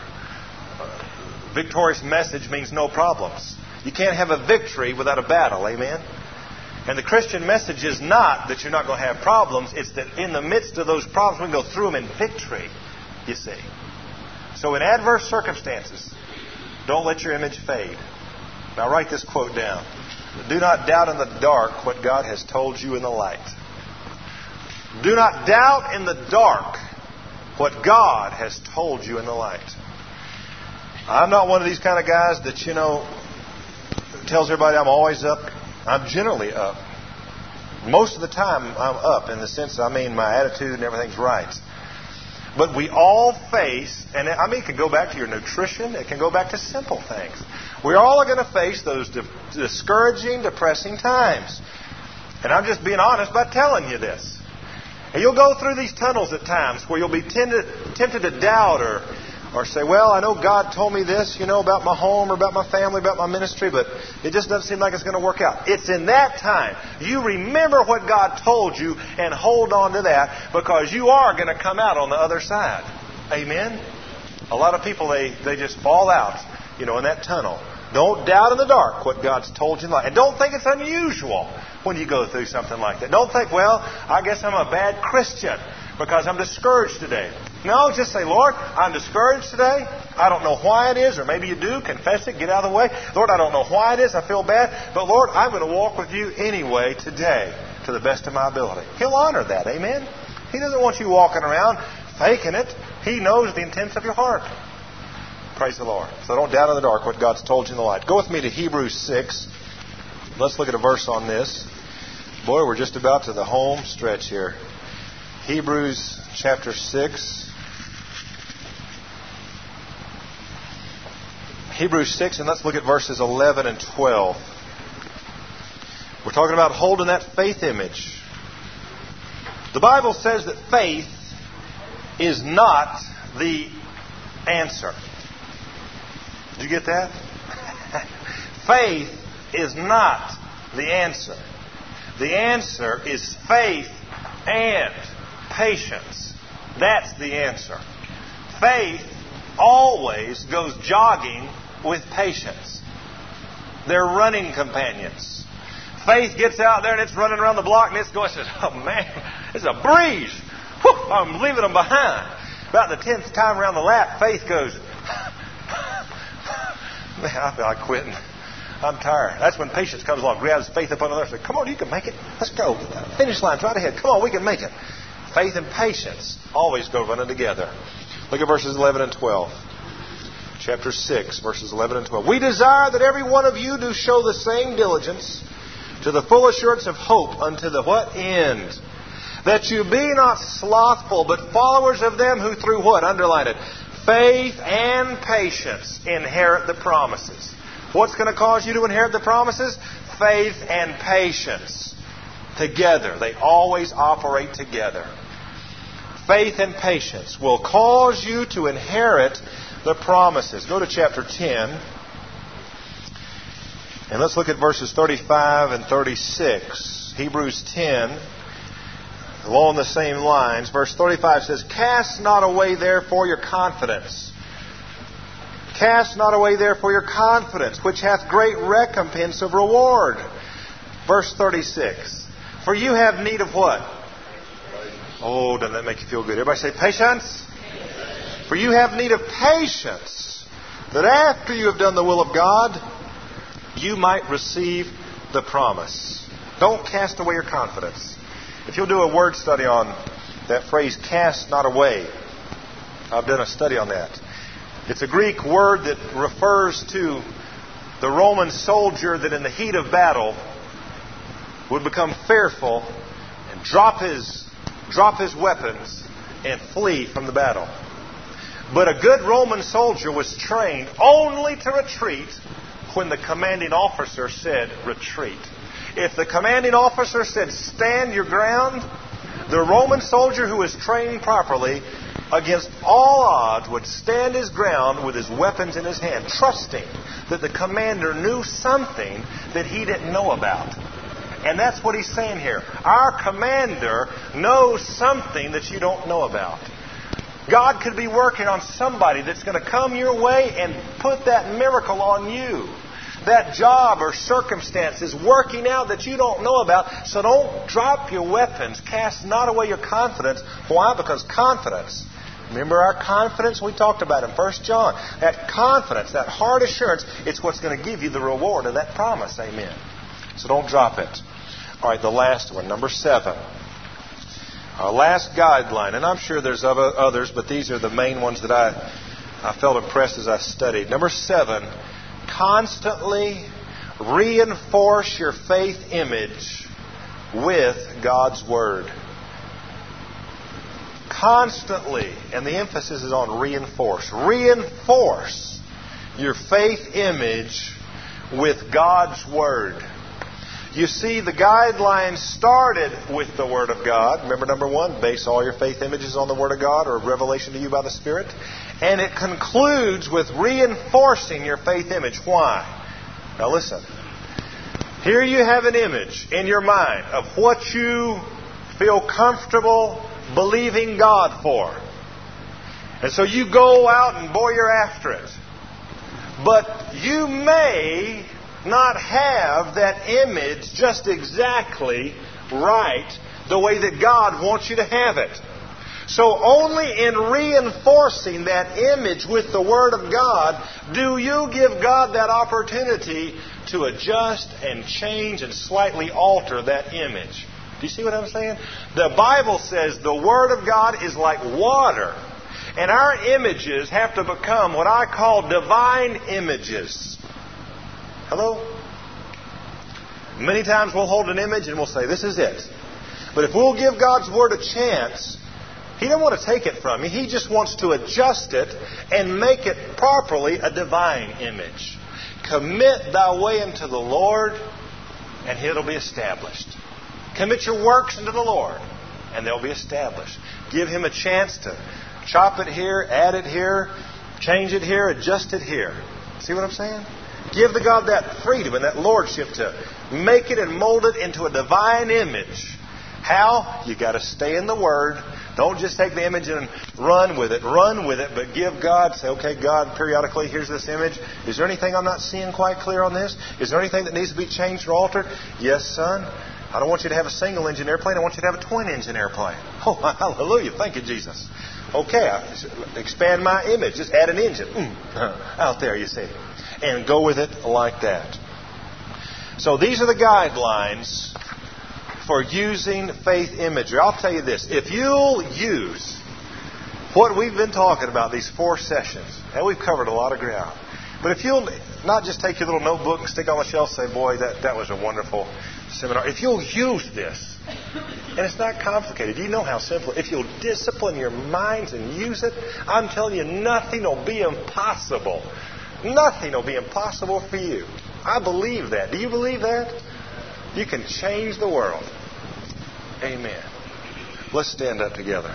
uh, victorious message means no problems. You can't have a victory without a battle. Amen? And the Christian message is not that you're not going to have problems. It's that in the midst of those problems, we can go through them in victory, you see. So in adverse circumstances, don't let your image fade. Now write this quote down. Do not doubt in the dark what God has told you in the light. Do not doubt in the dark what God has told you in the light. I'm not one of these kind of guys that, you know, tells everybody I'm always up. I'm generally up. Most of the time I'm up in the sense, I mean, my attitude and everything's right. But we all face, and I mean, it can go back to your nutrition. It can go back to simple things. We all are going to face those di- discouraging, depressing times. And I'm just being honest by telling you this. And you'll go through these tunnels at times where you'll be tempted, tempted to doubt or, or say, well, I know God told me this, you know, about my home or about my family, about my ministry, but it just doesn't seem like it's going to work out. It's in that time you remember what God told you and hold on to that, because you are going to come out on the other side. Amen? A lot of people, they, they just fall out, you know, in that tunnel. Don't doubt in the dark what God's told you. And don't think it's unusual when you go through something like that. Don't think, well, I guess I'm a bad Christian because I'm discouraged today. No, just say, Lord, I'm discouraged today. I don't know why it is, or maybe you do. Confess it. Get out of the way. Lord, I don't know why it is. I feel bad. But Lord, I'm going to walk with you anyway today to the best of my ability. He'll honor that. Amen? He doesn't want you walking around faking it. He knows the intents of your heart. Praise the Lord. So don't doubt in the dark what God's told you in the light. Go with me to Hebrews six. Let's look at a verse on this. Boy, we're just about to the home stretch here. Hebrews chapter six. Hebrews six, and let's look at verses eleven and twelve. We're talking about holding that faith image. The Bible says that faith is not the answer. Did you get that? Faith is not the answer. The answer is faith and patience. That's the answer. Faith always goes jogging with patience. They're running companions. Faith gets out there and it's running around the block and it's going, says, oh man, it's a breeze. Whew, I'm leaving them behind. About the tenth time around the lap, Faith goes, man, I feel like quitting. I'm tired. That's when patience comes along, grabs Faith up on the other side. Come on, you can make it. Let's go. Finish line's right ahead. Come on, we can make it. Faith and patience always go running together. Look at verses eleven and twelve. Chapter six, verses eleven and twelve. We desire that every one of you do show the same diligence to the full assurance of hope unto the what? End. That you be not slothful, but followers of them who through what? Underline it. Faith and patience inherit the promises. What's going to cause you to inherit the promises? Faith and patience. Together. They always operate together. Faith and patience will cause you to inherit the promises. Go to chapter ten. And let's look at verses thirty-five and thirty-six. Hebrews ten. Along the same lines. Verse thirty-five says, Cast not away therefore your confidence. Cast not away therefore your confidence, which hath great recompense of reward. Verse thirty-six. For you have need of what? Oh, doesn't that make you feel good? Everybody say patience. For you have need of patience, that after you have done the will of God, you might receive the promise. Don't cast away your confidence. If you'll do a word study on that phrase, cast not away, I've done a study on that. It's a Greek word that refers to the Roman soldier that in the heat of battle would become fearful and drop his, drop his weapons and flee from the battle. But a good Roman soldier was trained only to retreat when the commanding officer said retreat. If the commanding officer said stand your ground, the Roman soldier who was trained properly against all odds would stand his ground with his weapons in his hand, trusting that the commander knew something that he didn't know about. And that's what he's saying here. Our commander knows something that you don't know about. God could be working on somebody that's going to come your way and put that miracle on you. That job or circumstance is working out that you don't know about. So don't drop your weapons. Cast not away your confidence. Why? Because confidence. Remember our confidence we talked about in First John. That confidence, that hard assurance, it's what's going to give you the reward of that promise. Amen. So don't drop it. All right, the last one, number seven. Our last guideline, and I'm sure there's other others, but these are the main ones that I, I felt impressed as I studied. Number seven, constantly reinforce your faith image with God's Word. Constantly, and the emphasis is on reinforce. Reinforce your faith image with God's Word. You see, the guidelines started with the Word of God. Remember, number one, base all your faith images on the Word of God or revelation to you by the Spirit. And it concludes with reinforcing your faith image. Why? Now listen. Here you have an image in your mind of what you feel comfortable believing God for. And so you go out and boy, you're after it. But you may not have that image just exactly right the way that God wants you to have it. So only in reinforcing that image with the Word of God do you give God that opportunity to adjust and change and slightly alter that image. Do you see what I'm saying? The Bible says the Word of God is like water. And our images have to become what I call divine images. Hello? Many times we'll hold an image and we'll say, this is it. But if we'll give God's Word a chance, He doesn't want to take it from you. He just wants to adjust it and make it properly a divine image. Commit thy way unto the Lord, and it'll be established. Commit your works unto the Lord, and they'll be established. Give Him a chance to chop it here, add it here, change it here, adjust it here. See what I'm saying? Give the God that freedom and that lordship to make it and mold it into a divine image. How? You got to stay in the Word. Don't just take the image and run with it. Run with it, but give God, say, okay, God, periodically, here's this image. Is there anything I'm not seeing quite clear on this? Is there anything that needs to be changed or altered? Yes, son. I don't want you to have a single-engine airplane. I want you to have a twin-engine airplane. Oh, hallelujah. Thank you, Jesus. Okay, I expand my image. Just add an engine. Mm, out there, you see. And go with it like that. So these are the guidelines for using faith imagery. I'll tell you this. If you'll use what we've been talking about these four sessions, and we've covered a lot of ground, but if you'll not just take your little notebook and stick it on the shelf and say, boy, that, that was a wonderful seminar. If you'll use this, and it's not complicated. You know how simple. If you'll discipline your minds and use it, I'm telling you, nothing will be impossible. Nothing will be impossible for you. I believe that. Do you believe that? You can change the world. Amen. Let's stand up together.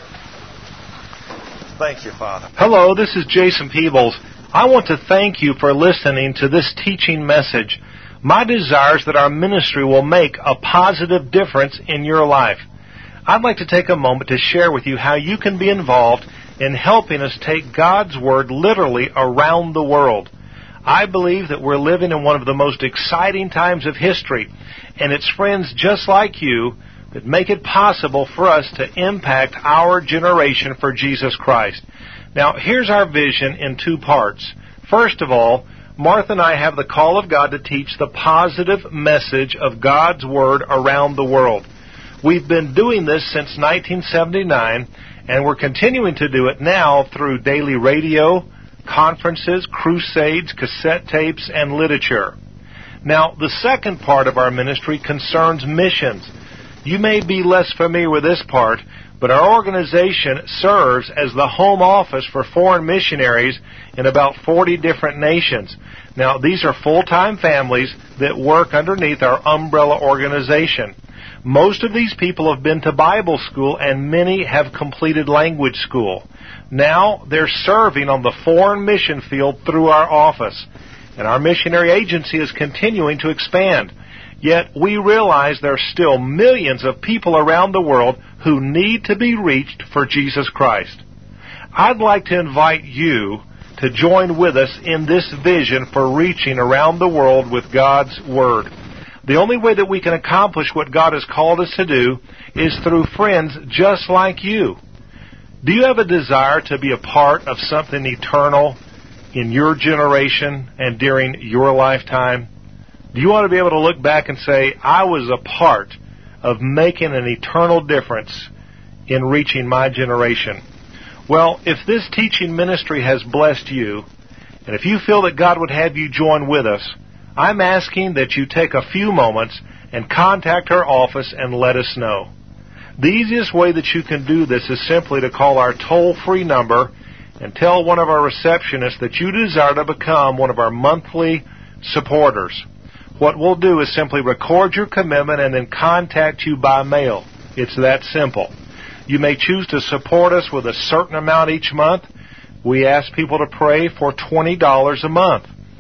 Thank you, Father. Hello, this is Jason Peebles. I want to thank you for listening to this teaching message. My desire is that our ministry will make a positive difference in your life. I'd like to take a moment to share with you how you can be involved in helping us take God's Word literally around the world. I believe that we're living in one of the most exciting times of history, and it's friends just like you that make it possible for us to impact our generation for Jesus Christ. Now, here's our vision in two parts. First of all, Martha and I have the call of God to teach the positive message of God's Word around the world. We've been doing this since nineteen seventy-nine, and we're continuing to do it now through daily radio, conferences, crusades, cassette tapes, and literature. Now, the second part of our ministry concerns missions. You may be less familiar with this part, but our organization serves as the home office for foreign missionaries in about forty different nations. Now, these are full-time families that work underneath our umbrella organization. Most of these people have been to Bible school, and many have completed language school. Now, they're serving on the foreign mission field through our office, and our missionary agency is continuing to expand. Yet, we realize there are still millions of people around the world who need to be reached for Jesus Christ. I'd like to invite you to join with us in this vision for reaching around the world with God's Word. The only way that we can accomplish what God has called us to do is through friends just like you. Do you have a desire to be a part of something eternal in your generation and during your lifetime? Do you want to be able to look back and say, I was a part of making an eternal difference in reaching my generation? Well, if this teaching ministry has blessed you, and if you feel that God would have you join with us, I'm asking that you take a few moments and contact our office and let us know. The easiest way that you can do this is simply to call our toll-free number and tell one of our receptionists that you desire to become one of our monthly supporters. What we'll do is simply record your commitment and then contact you by mail. It's that simple. You may choose to support us with a certain amount each month. We ask people to pray for twenty dollars a month.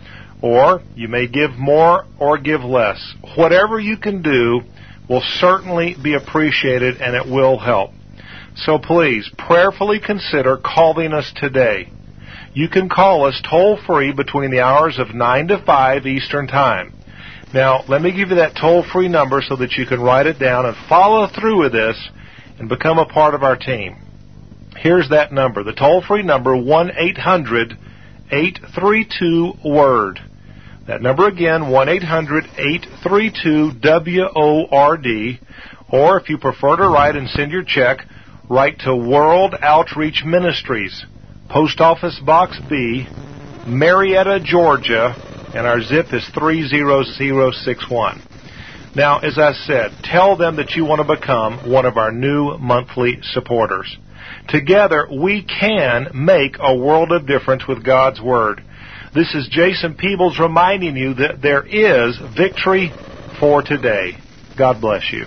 Or you may give more or give less. Whatever you can do will certainly be appreciated, and it will help. So please, prayerfully consider calling us today. You can call us toll-free between the hours of nine to five Eastern Time. Now, let me give you that toll-free number so that you can write it down and follow through with this and become a part of our team. Here's that number, the toll-free number, one eight hundred eight three two WORD. That number again, one eight hundred eight three two W O R D. Or if you prefer to write and send your check, write to World Outreach Ministries, Post Office Box B, Marietta, Georgia, and our zip is three zero zero six one. Now, as I said, tell them that you want to become one of our new monthly supporters. Together, we can make a world of difference with God's Word. This is Jason Peebles reminding you that there is victory for today. God bless you.